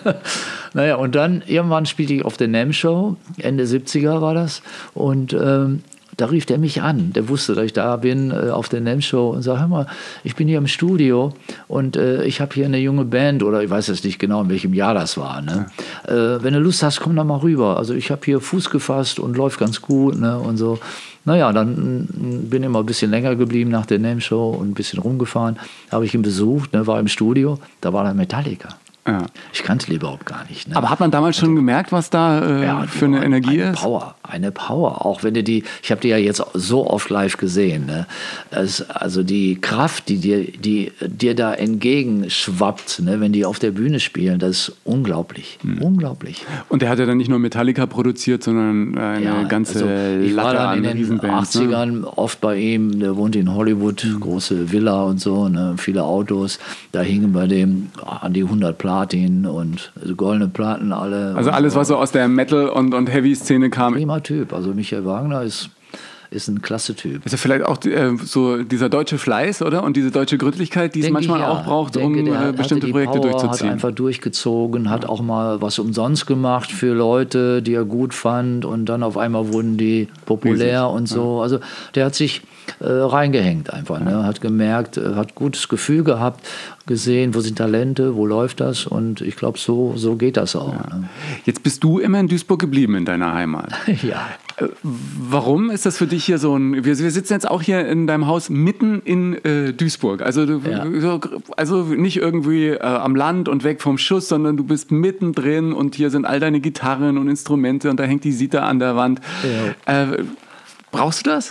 [SPEAKER 1] Naja, und dann irgendwann spielte ich auf der NAMM Show, Ende 70er war das, und da rief der mich an, der wusste, dass ich da bin auf der NAMM Show und sagte, hör mal, ich bin hier im Studio und ich habe hier eine junge Band oder ich weiß jetzt nicht genau, in welchem Jahr das war. Ne? Wenn du Lust hast, komm da mal rüber. Also ich habe hier Fuß gefasst und läuft ganz gut, ne? Und so. Naja, dann bin ich immer ein bisschen länger geblieben nach der NAMM Show und ein bisschen rumgefahren. Habe ich ihn besucht, ne? War im Studio, da war dann Metallica. Ja. Ich kannte die überhaupt gar nicht. Ne?
[SPEAKER 2] Aber hat man damals schon gemerkt, was da für eine Energie ist?
[SPEAKER 1] Eine Power. Auch wenn ich habe die ja jetzt so oft live gesehen. Ne? Also die Kraft, die dir da entgegenschwappt, ne? Wenn die auf der Bühne spielen, das ist unglaublich. Unglaublich.
[SPEAKER 2] Und der hat ja dann nicht nur Metallica produziert, sondern eine ganze Latte an Riesenbands.
[SPEAKER 1] Ich war dann in den 80ern oft bei ihm, der wohnt in Hollywood, große Villa und so, ne? Viele Autos. Da hingen bei dem an die 100 Platin und goldene Platten alle.
[SPEAKER 2] Also alles, was so aus der Metal- und Heavy-Szene kam.
[SPEAKER 1] Prima Typ. Also Michael Wagner ist ein klasse Typ.
[SPEAKER 2] Ist ja vielleicht auch so dieser deutsche Fleiß, oder? Und diese deutsche Gründlichkeit, die es manchmal auch braucht, um bestimmte Projekte durchzuziehen.
[SPEAKER 1] Hat einfach durchgezogen, hat auch mal was umsonst gemacht für Leute, die er gut fand und dann auf einmal wurden die populär und so. Also der hat sich reingehängt einfach, ne? Hat gemerkt, hat gutes Gefühl gehabt, gesehen, wo sind Talente, wo läuft das und ich glaube, so geht das auch. Ja. Ne?
[SPEAKER 2] Jetzt bist du immer in Duisburg geblieben, in deiner Heimat.
[SPEAKER 1] Ja.
[SPEAKER 2] Warum ist das für dich hier so ein... Wir sitzen jetzt auch hier in deinem Haus mitten in Duisburg. Also nicht irgendwie am Land und weg vom Schuss, sondern du bist mittendrin und hier sind all deine Gitarren und Instrumente und da hängt die Sita an der Wand. Ja. Brauchst du das?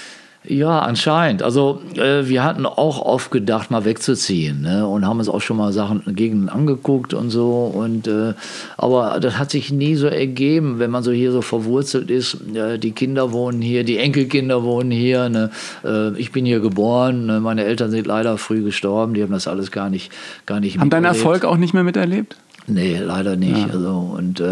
[SPEAKER 1] Ja, anscheinend. Also wir hatten auch oft gedacht, mal wegzuziehen, ne? Und haben uns auch schon mal Sachen Gegenden angeguckt und so. Und aber das hat sich nie so ergeben, wenn man so hier so verwurzelt ist. Die Kinder wohnen hier, die Enkelkinder wohnen hier. Ne? Ich bin hier geboren. Ne? Meine Eltern sind leider früh gestorben. Die haben das alles gar nicht miterlebt.
[SPEAKER 2] Haben deinen Erfolg auch nicht mehr miterlebt?
[SPEAKER 1] Nee, leider nicht. Ja. Also, und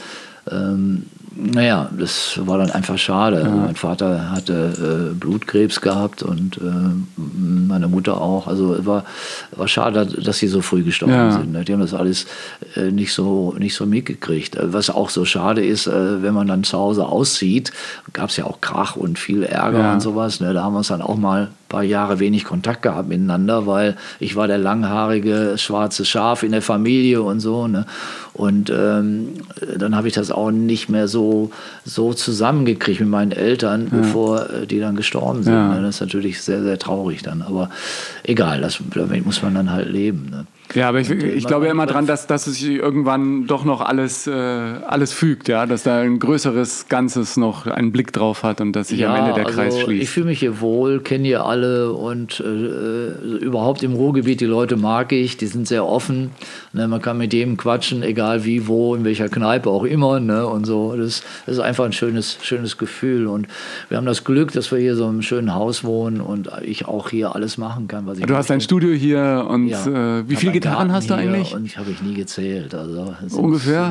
[SPEAKER 1] naja, das war dann einfach schade. Ja. Mein Vater hatte Blutkrebs gehabt und meine Mutter auch. Also es war schade, dass sie so früh gestorben sind. Die haben das alles nicht so mitgekriegt. Was auch so schade ist, wenn man dann zu Hause auszieht, gab es ja auch Krach und viel Ärger und sowas. Ne? Da haben wir uns dann auch mal ein paar Jahre wenig Kontakt gehabt miteinander, weil ich war der langhaarige schwarze Schaf in der Familie und so. Ne? Und dann habe ich das auch nicht mehr so zusammengekriegt mit meinen Eltern, bevor die dann gestorben sind. Ja. Das ist natürlich sehr, sehr traurig dann. Aber egal, damit muss man dann halt leben. Ne?
[SPEAKER 2] Ja, aber ich glaube ja immer dran, dass es sich irgendwann doch noch alles fügt, ja, dass da ein größeres Ganzes noch einen Blick drauf hat und dass sich am Ende der Kreis schließt.
[SPEAKER 1] Ich fühle mich hier wohl, kenne hier alle und überhaupt im Ruhrgebiet, die Leute mag ich, die sind sehr offen. Ne, man kann mit jedem quatschen, egal wie, wo, in welcher Kneipe auch immer. Ne, und so. Das ist einfach ein schönes Gefühl. Und wir haben das Glück, dass wir hier so in einem schönen Haus wohnen und ich auch hier alles machen kann, was ich
[SPEAKER 2] Du hast dein Studio hier und wie viele Gitarren hast du eigentlich?
[SPEAKER 1] Und habe ich nie gezählt. Also,
[SPEAKER 2] ungefähr?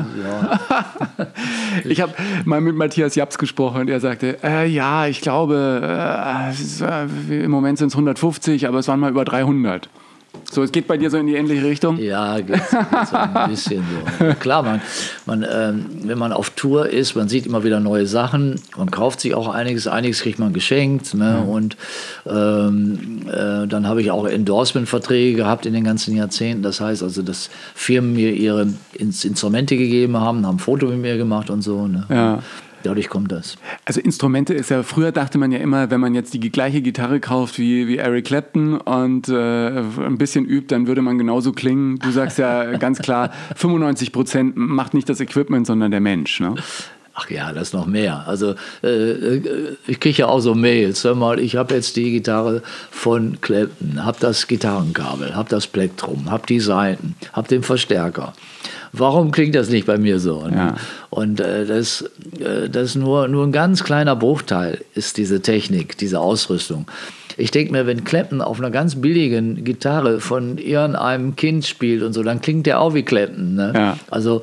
[SPEAKER 2] Ja. Ich habe mal mit Matthias Japs gesprochen und er sagte, ich glaube, im Moment sind es 150, aber es waren mal über 300. So, es geht bei dir so in die ähnliche Richtung?
[SPEAKER 1] Ja, geht so ein bisschen so. Klar, wenn man auf Tour ist, man sieht immer wieder neue Sachen, man kauft sich auch einiges kriegt man geschenkt. Ne? Und dann habe ich auch Endorsement-Verträge gehabt in den ganzen Jahrzehnten. Das heißt also, dass Firmen mir ihre Instrumente gegeben haben ein Foto mit mir gemacht und so. Ne? Ja. Dadurch kommt das.
[SPEAKER 2] Also Instrumente ist ja, früher dachte man ja immer, wenn man jetzt die gleiche Gitarre kauft wie Eric Clapton und ein bisschen übt, dann würde man genauso klingen. Du sagst ja ganz klar, 95% macht nicht das Equipment, sondern der Mensch. Ne?
[SPEAKER 1] Ach ja, das ist noch mehr. Also ich kriege ja auch so Mails. Hör mal, ich habe jetzt die Gitarre von Clapton, habe das Gitarrenkabel, habe das Plektrum, habe die Saiten, habe den Verstärker. Warum klingt das nicht bei mir so? Ja. Und das ist nur ein ganz kleiner Bruchteil ist diese Technik, diese Ausrüstung. Ich denke mir, wenn Clapton auf einer ganz billigen Gitarre von irgendeinem Kind spielt und so, dann klingt der auch wie Clapton. Ne? Ja. Also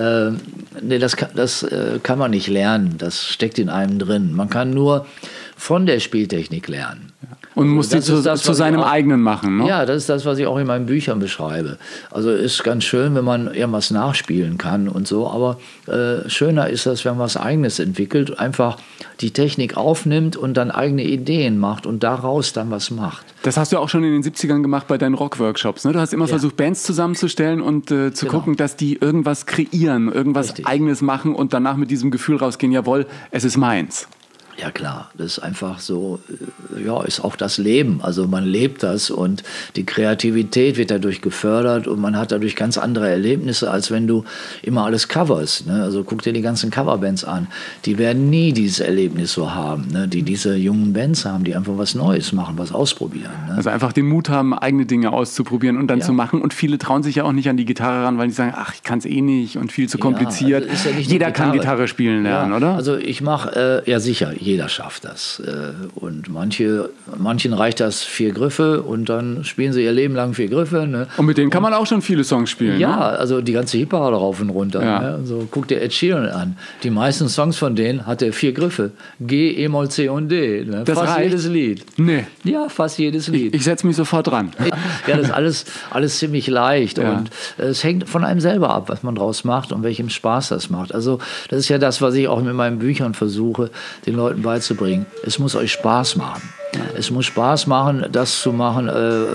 [SPEAKER 1] nee, das kann man nicht lernen. Das steckt in einem drin. Man kann nur von der Spieltechnik lernen.
[SPEAKER 2] Und muss die zu seinem eigenen machen, ne?
[SPEAKER 1] Ja, das ist das, was ich auch in meinen Büchern beschreibe. Also ist ganz schön, wenn man irgendwas nachspielen kann und so, aber schöner ist das, wenn man was Eigenes entwickelt, einfach die Technik aufnimmt und dann eigene Ideen macht und daraus dann was macht.
[SPEAKER 2] Das hast du auch schon in den 70ern gemacht bei deinen Rock-Workshops, ne? Du hast immer versucht, Bands zusammenzustellen und zu gucken, dass die irgendwas kreieren, irgendwas Eigenes machen und danach mit diesem Gefühl rausgehen, jawohl, es ist meins.
[SPEAKER 1] Ja klar, das ist einfach so, ja, ist auch das Leben. Also man lebt das und die Kreativität wird dadurch gefördert und man hat dadurch ganz andere Erlebnisse, als wenn du immer alles coverst. Ne? Also guck dir die ganzen Coverbands an. Die werden nie dieses Erlebnis so haben, ne? Die diese jungen Bands haben, die einfach was Neues machen, was ausprobieren. Ne?
[SPEAKER 2] Also einfach den Mut haben, eigene Dinge auszuprobieren und dann zu machen. Und viele trauen sich ja auch nicht an die Gitarre ran, weil die sagen, ach, ich kann es eh nicht und viel zu kompliziert.
[SPEAKER 1] Also ist ja nicht
[SPEAKER 2] jeder kann Gitarre spielen lernen, oder?
[SPEAKER 1] Also ich mache, ja sicher, jeder schafft das. Und manchen reicht das 4 Griffe und dann spielen sie ihr Leben lang 4 Griffe. Ne?
[SPEAKER 2] Und mit denen kann man auch schon viele Songs spielen.
[SPEAKER 1] Ja,
[SPEAKER 2] ne?
[SPEAKER 1] Also die ganze Hip-Hop rauf und runter. Ja. Ne? Also, guck dir Ed Sheeran an. Die meisten Songs von denen hat er 4 Griffe. G, E-Moll, C und D. Ne?
[SPEAKER 2] Das
[SPEAKER 1] fast
[SPEAKER 2] reicht?
[SPEAKER 1] Jedes Lied.
[SPEAKER 2] Nee.
[SPEAKER 1] Ja, fast jedes Lied.
[SPEAKER 2] Ich setze mich sofort dran.
[SPEAKER 1] Ja, das ist alles ziemlich leicht.
[SPEAKER 2] Ja.
[SPEAKER 1] Und es hängt von einem selber ab, was man draus macht und welchem Spaß das macht. Also das ist ja das, was ich auch mit meinen Büchern versuche, den Leuten beizubringen. Es muss euch Spaß machen. Es muss Spaß machen, das zu machen,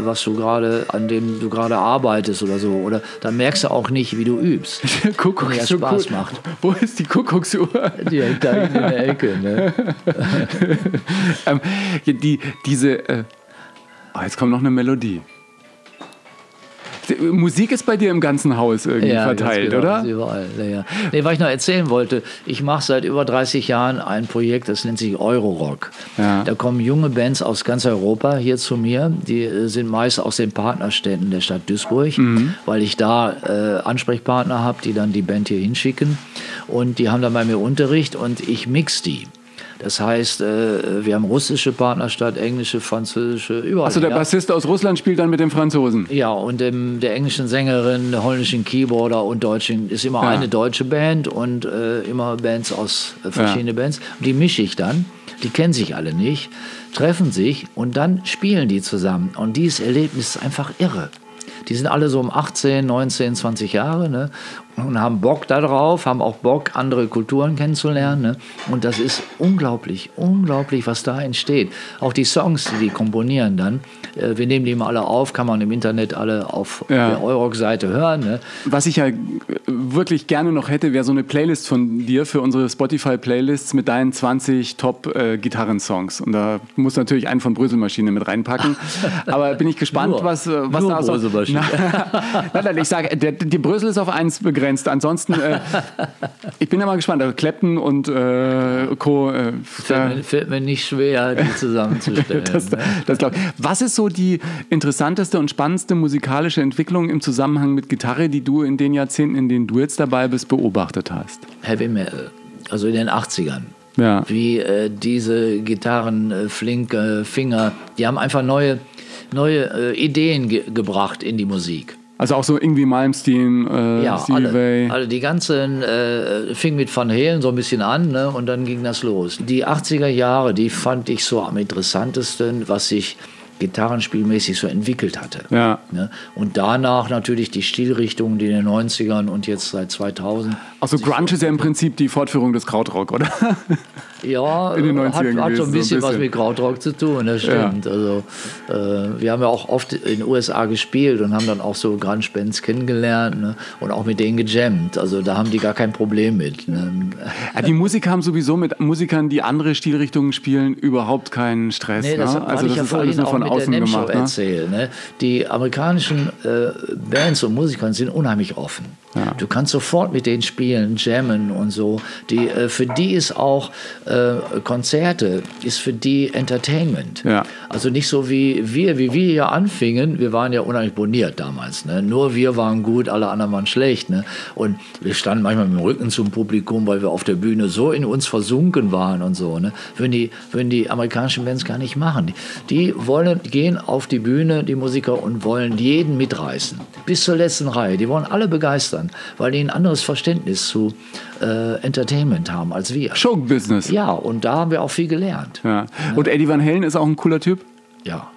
[SPEAKER 1] an dem du gerade arbeitest oder so. Oder dann merkst du auch nicht, wie du übst.
[SPEAKER 2] Kuckuck,
[SPEAKER 1] ja, Spaß macht.
[SPEAKER 2] Wo ist die Kuckucksuhr?
[SPEAKER 1] Die hängt da in der Ecke. Ne?
[SPEAKER 2] Jetzt kommt noch eine Melodie. Musik ist bei dir im ganzen Haus irgendwie verteilt,
[SPEAKER 1] genau,
[SPEAKER 2] oder?
[SPEAKER 1] Überall. Ja. Nee, was ich noch erzählen wollte, ich mache seit über 30 Jahren ein Projekt, das nennt sich Eurorock. Ja. Da kommen junge Bands aus ganz Europa hier zu mir. Die sind meist aus den Partnerstädten der Stadt Duisburg, weil ich da Ansprechpartner habe, die dann die Band hier hinschicken. Und die haben dann bei mir Unterricht und ich mix die. Das heißt, wir haben russische Partnerstadt, englische, französische, überall.
[SPEAKER 2] Also der Bassist aus Russland spielt dann mit dem Franzosen?
[SPEAKER 1] Ja, und der englischen Sängerin, der holländischen Keyboarder und deutschen, ist immer eine deutsche Band und immer Bands aus verschiedenen Bands. Und die mische ich dann, die kennen sich alle nicht, treffen sich und dann spielen die zusammen. Und dieses Erlebnis ist einfach irre. Die sind alle so um 18, 19, 20 Jahre, ne? Und haben Bock darauf, haben auch Bock, andere Kulturen kennenzulernen. Ne? Und das ist unglaublich, was da entsteht. Auch die Songs, die komponieren dann, wir nehmen die mal alle auf, kann man im Internet alle auf der Eurorock-Seite hören. Ne?
[SPEAKER 2] Was ich ja wirklich gerne noch hätte, wäre so eine Playlist von dir für unsere Spotify-Playlists mit deinen 20 Top-Gitarrensongs. Und da muss natürlich einen von Bröselmaschine mit reinpacken. Aber bin ich gespannt, was da so... Nein, ich sage, die Brösel ist auf 1 begrenzt. Ansonsten, ich bin ja mal gespannt. Clapton und Co.
[SPEAKER 1] Fällt mir nicht schwer, die zusammenzustellen.
[SPEAKER 2] das glaub ich. Was ist so die interessanteste und spannendste musikalische Entwicklung im Zusammenhang mit Gitarre, die du in den Jahrzehnten, in denen du jetzt dabei bist, beobachtet hast?
[SPEAKER 1] Heavy Metal, also in den 80ern.
[SPEAKER 2] Ja.
[SPEAKER 1] Wie diese Gitarren, flinke Finger, die haben einfach neue Ideen gebracht in die Musik.
[SPEAKER 2] Also auch so irgendwie Malmsteen, Stevie Vai.
[SPEAKER 1] Also die ganzen fing mit Van Halen so ein bisschen an, ne, und dann ging das los. Die 80er Jahre, die fand ich so am interessantesten, was sich gitarrenspielmäßig so entwickelt hatte. Ja. Ne? Und danach natürlich die Stilrichtungen, die in den 90ern und jetzt seit 2000.
[SPEAKER 2] Also Grunge ist ja im Prinzip die Fortführung des Krautrock, oder?
[SPEAKER 1] Ja,
[SPEAKER 2] in den 90ern
[SPEAKER 1] hat so ein bisschen was mit Krautrock zu tun, das stimmt. Ja. Also, wir haben ja auch oft in den USA gespielt und haben dann auch so Grunge-Bands kennengelernt, ne? Und auch mit denen gejammt. Also da haben die gar kein Problem mit. Ne?
[SPEAKER 2] Ja, die Musiker haben sowieso mit Musikern, die andere Stilrichtungen spielen, überhaupt keinen Stress.
[SPEAKER 1] Nee, das
[SPEAKER 2] ne? Also das ist alles nur von außen gemacht. Ne?
[SPEAKER 1] Erzähle, ne? Die amerikanischen Bands und Musiker sind unheimlich offen. Ja. Du kannst sofort mit denen spielen, jammen und so. Für die ist auch Konzerte, ist für die Entertainment. Ja. Also nicht so wie wir hier anfingen. Wir waren ja unheimlich boniert damals. Ne? Nur wir waren gut, alle anderen waren schlecht. Ne? Und wir standen manchmal mit dem Rücken zum Publikum, weil wir auf der Bühne so in uns versunken waren und so. Ne? Würden die amerikanischen Bands gar nicht machen. Die gehen auf die Bühne, die Musiker, und wollen jeden mitreißen. Bis zur letzten Reihe. Die wollen alle begeistern, weil die ein anderes Verständnis zu Entertainment haben als wir.
[SPEAKER 2] Showbusiness.
[SPEAKER 1] Ja, und da haben wir auch viel gelernt.
[SPEAKER 2] Ja. Und Eddie Van Halen ist auch ein cooler Typ?
[SPEAKER 1] Ja,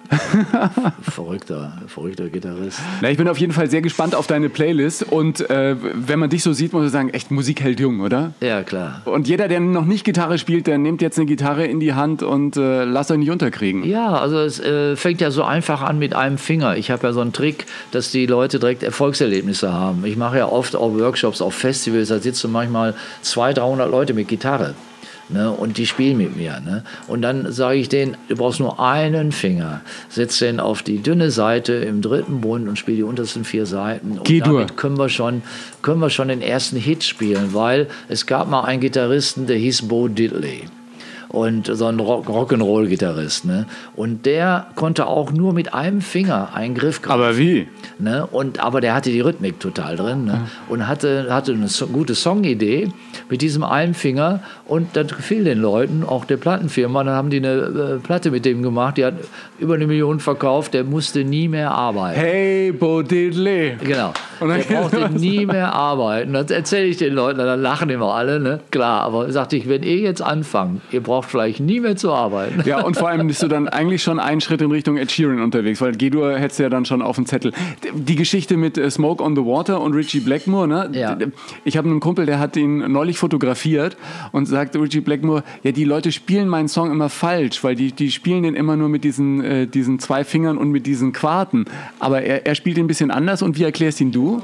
[SPEAKER 1] verrückter Gitarrist.
[SPEAKER 2] Na, ich bin auf jeden Fall sehr gespannt auf deine Playlist und wenn man dich so sieht, muss man sagen, echt, Musik hält jung, oder?
[SPEAKER 1] Ja, klar.
[SPEAKER 2] Und jeder, der noch nicht Gitarre spielt, der nimmt jetzt eine Gitarre in die Hand und lasst euch nicht unterkriegen.
[SPEAKER 1] Ja, also es fängt ja so einfach an mit einem Finger. Ich habe ja so einen Trick, dass die Leute direkt Erfolgserlebnisse haben. Ich mache ja oft auch Workshops auf Festivals, da sitzen manchmal 200-300 Leute mit Gitarre. Ne, und die spielen mit mir. Ne? Und dann sage ich denen, du brauchst nur einen Finger. Setz den auf die dünne Seite im dritten Bund und spiel die untersten 4 Seiten. Und damit können wir schon den ersten Hit spielen, weil es gab mal einen Gitarristen, der hieß Bo Diddley. Und so ein Rock'n'Roll-Gitarrist. Ne? Und der konnte auch nur mit einem Finger einen Griff greifen.
[SPEAKER 2] Aber wie?
[SPEAKER 1] Ne? Aber der hatte die Rhythmik total drin. Ne? Und hatte eine gute Songidee mit diesem einen Finger. Und das gefiel den Leuten, auch der Plattenfirma. Dann haben die eine Platte mit dem gemacht. Die hat über 1 Million verkauft. Der musste nie mehr arbeiten.
[SPEAKER 2] Hey, Bo Diddley.
[SPEAKER 1] Genau. Der brauchte nie mehr arbeiten. Das erzähle ich den Leuten. Dann lachen immer alle. Ne? Klar, aber sagte ich, wenn ihr jetzt anfangt, ihr braucht vielleicht nie mehr zu arbeiten.
[SPEAKER 2] Ja, und vor allem bist du dann eigentlich schon einen Schritt in Richtung Ed Sheeran unterwegs, weil G-Dur hättest du ja dann schon auf dem Zettel. Die Geschichte mit Smoke on the Water und Ritchie Blackmore, ne? Ja. Ich habe einen Kumpel, der hat ihn neulich fotografiert und sagt Ritchie Blackmore, ja, die Leute spielen meinen Song immer falsch, weil die spielen den immer nur mit diesen 2 Fingern und mit diesen Quarten. Aber er spielt ihn ein bisschen anders. Und wie erklärst ihn du?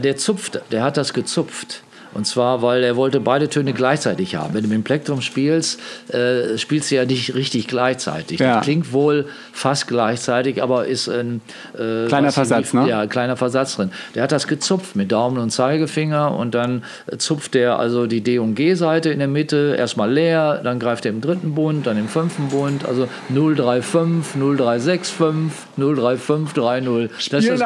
[SPEAKER 1] Der hat das gezupft. Und zwar, weil er wollte beide Töne gleichzeitig haben. Wenn du mit dem Plektrum spielst, spielst du ja nicht richtig gleichzeitig. Ja. Das klingt wohl fast gleichzeitig, aber ist ein
[SPEAKER 2] kleiner Versatz, ne?
[SPEAKER 1] Ja, kleiner Versatz drin. Der hat das gezupft mit Daumen und Zeigefinger und dann zupft er also die D- und G-Seite in der Mitte erstmal leer, dann greift er im 3. Bund, dann im 5. Bund, also 035, 0365, 03530. Das ist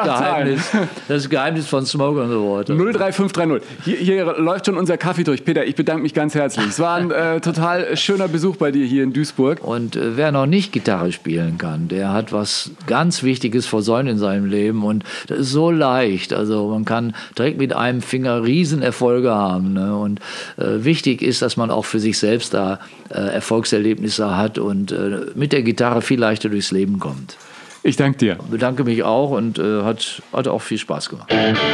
[SPEAKER 1] das Geheimnis von Smoke on the Water.
[SPEAKER 2] 03530. Hier läuft schon unser Kaffee durch. Peter, ich bedanke mich ganz herzlich. Es war ein total schöner Besuch bei dir hier in Duisburg.
[SPEAKER 1] Und wer noch nicht Gitarre spielen kann, der hat was ganz Wichtiges versäumt in seinem Leben. Und das ist so leicht. Also man kann direkt mit einem Finger Riesenerfolge haben. Ne? Und wichtig ist, dass man auch für sich selbst da Erfolgserlebnisse hat und mit der Gitarre viel leichter durchs Leben kommt.
[SPEAKER 2] Ich danke dir.
[SPEAKER 1] Ich bedanke mich auch und hat auch viel Spaß gemacht.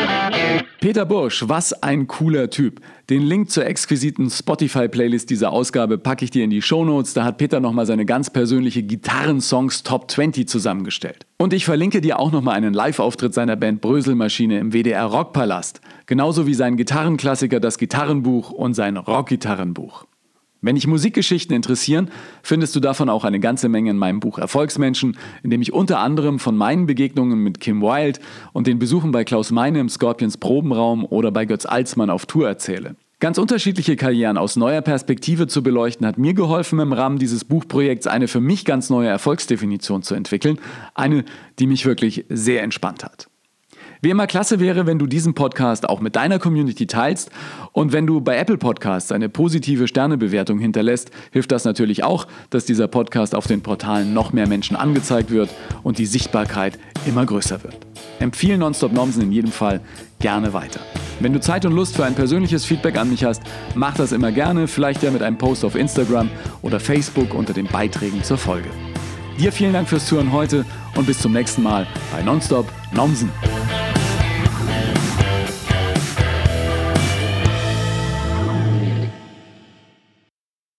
[SPEAKER 2] Peter Bursch, was ein cooler Typ. Den Link zur exquisiten Spotify-Playlist dieser Ausgabe packe ich dir in die Shownotes. Da hat Peter nochmal seine ganz persönliche Gitarrensongs Top 20 zusammengestellt. Und ich verlinke dir auch nochmal einen Live-Auftritt seiner Band Bröselmaschine im WDR Rockpalast. Genauso wie seinen Gitarrenklassiker Das Gitarrenbuch und sein Rockgitarrenbuch. Wenn dich Musikgeschichten interessieren, findest du davon auch eine ganze Menge in meinem Buch Erfolgsmenschen, in dem ich unter anderem von meinen Begegnungen mit Kim Wilde und den Besuchen bei Klaus Meine im Scorpions Probenraum oder bei Götz Alsmann auf Tour erzähle. Ganz unterschiedliche Karrieren aus neuer Perspektive zu beleuchten, hat mir geholfen, im Rahmen dieses Buchprojekts eine für mich ganz neue Erfolgsdefinition zu entwickeln. Eine, die mich wirklich sehr entspannt hat. Wie immer klasse wäre, wenn du diesen Podcast auch mit deiner Community teilst und wenn du bei Apple Podcasts eine positive Sternebewertung hinterlässt, hilft das natürlich auch, dass dieser Podcast auf den Portalen noch mehr Menschen angezeigt wird und die Sichtbarkeit immer größer wird. Empfehle Nonstop Nomsen in jedem Fall gerne weiter. Wenn du Zeit und Lust für ein persönliches Feedback an mich hast, mach das immer gerne, vielleicht ja mit einem Post auf Instagram oder Facebook unter den Beiträgen zur Folge. Dir vielen Dank fürs Zuhören heute und bis zum nächsten Mal bei Nonstop Nomsen.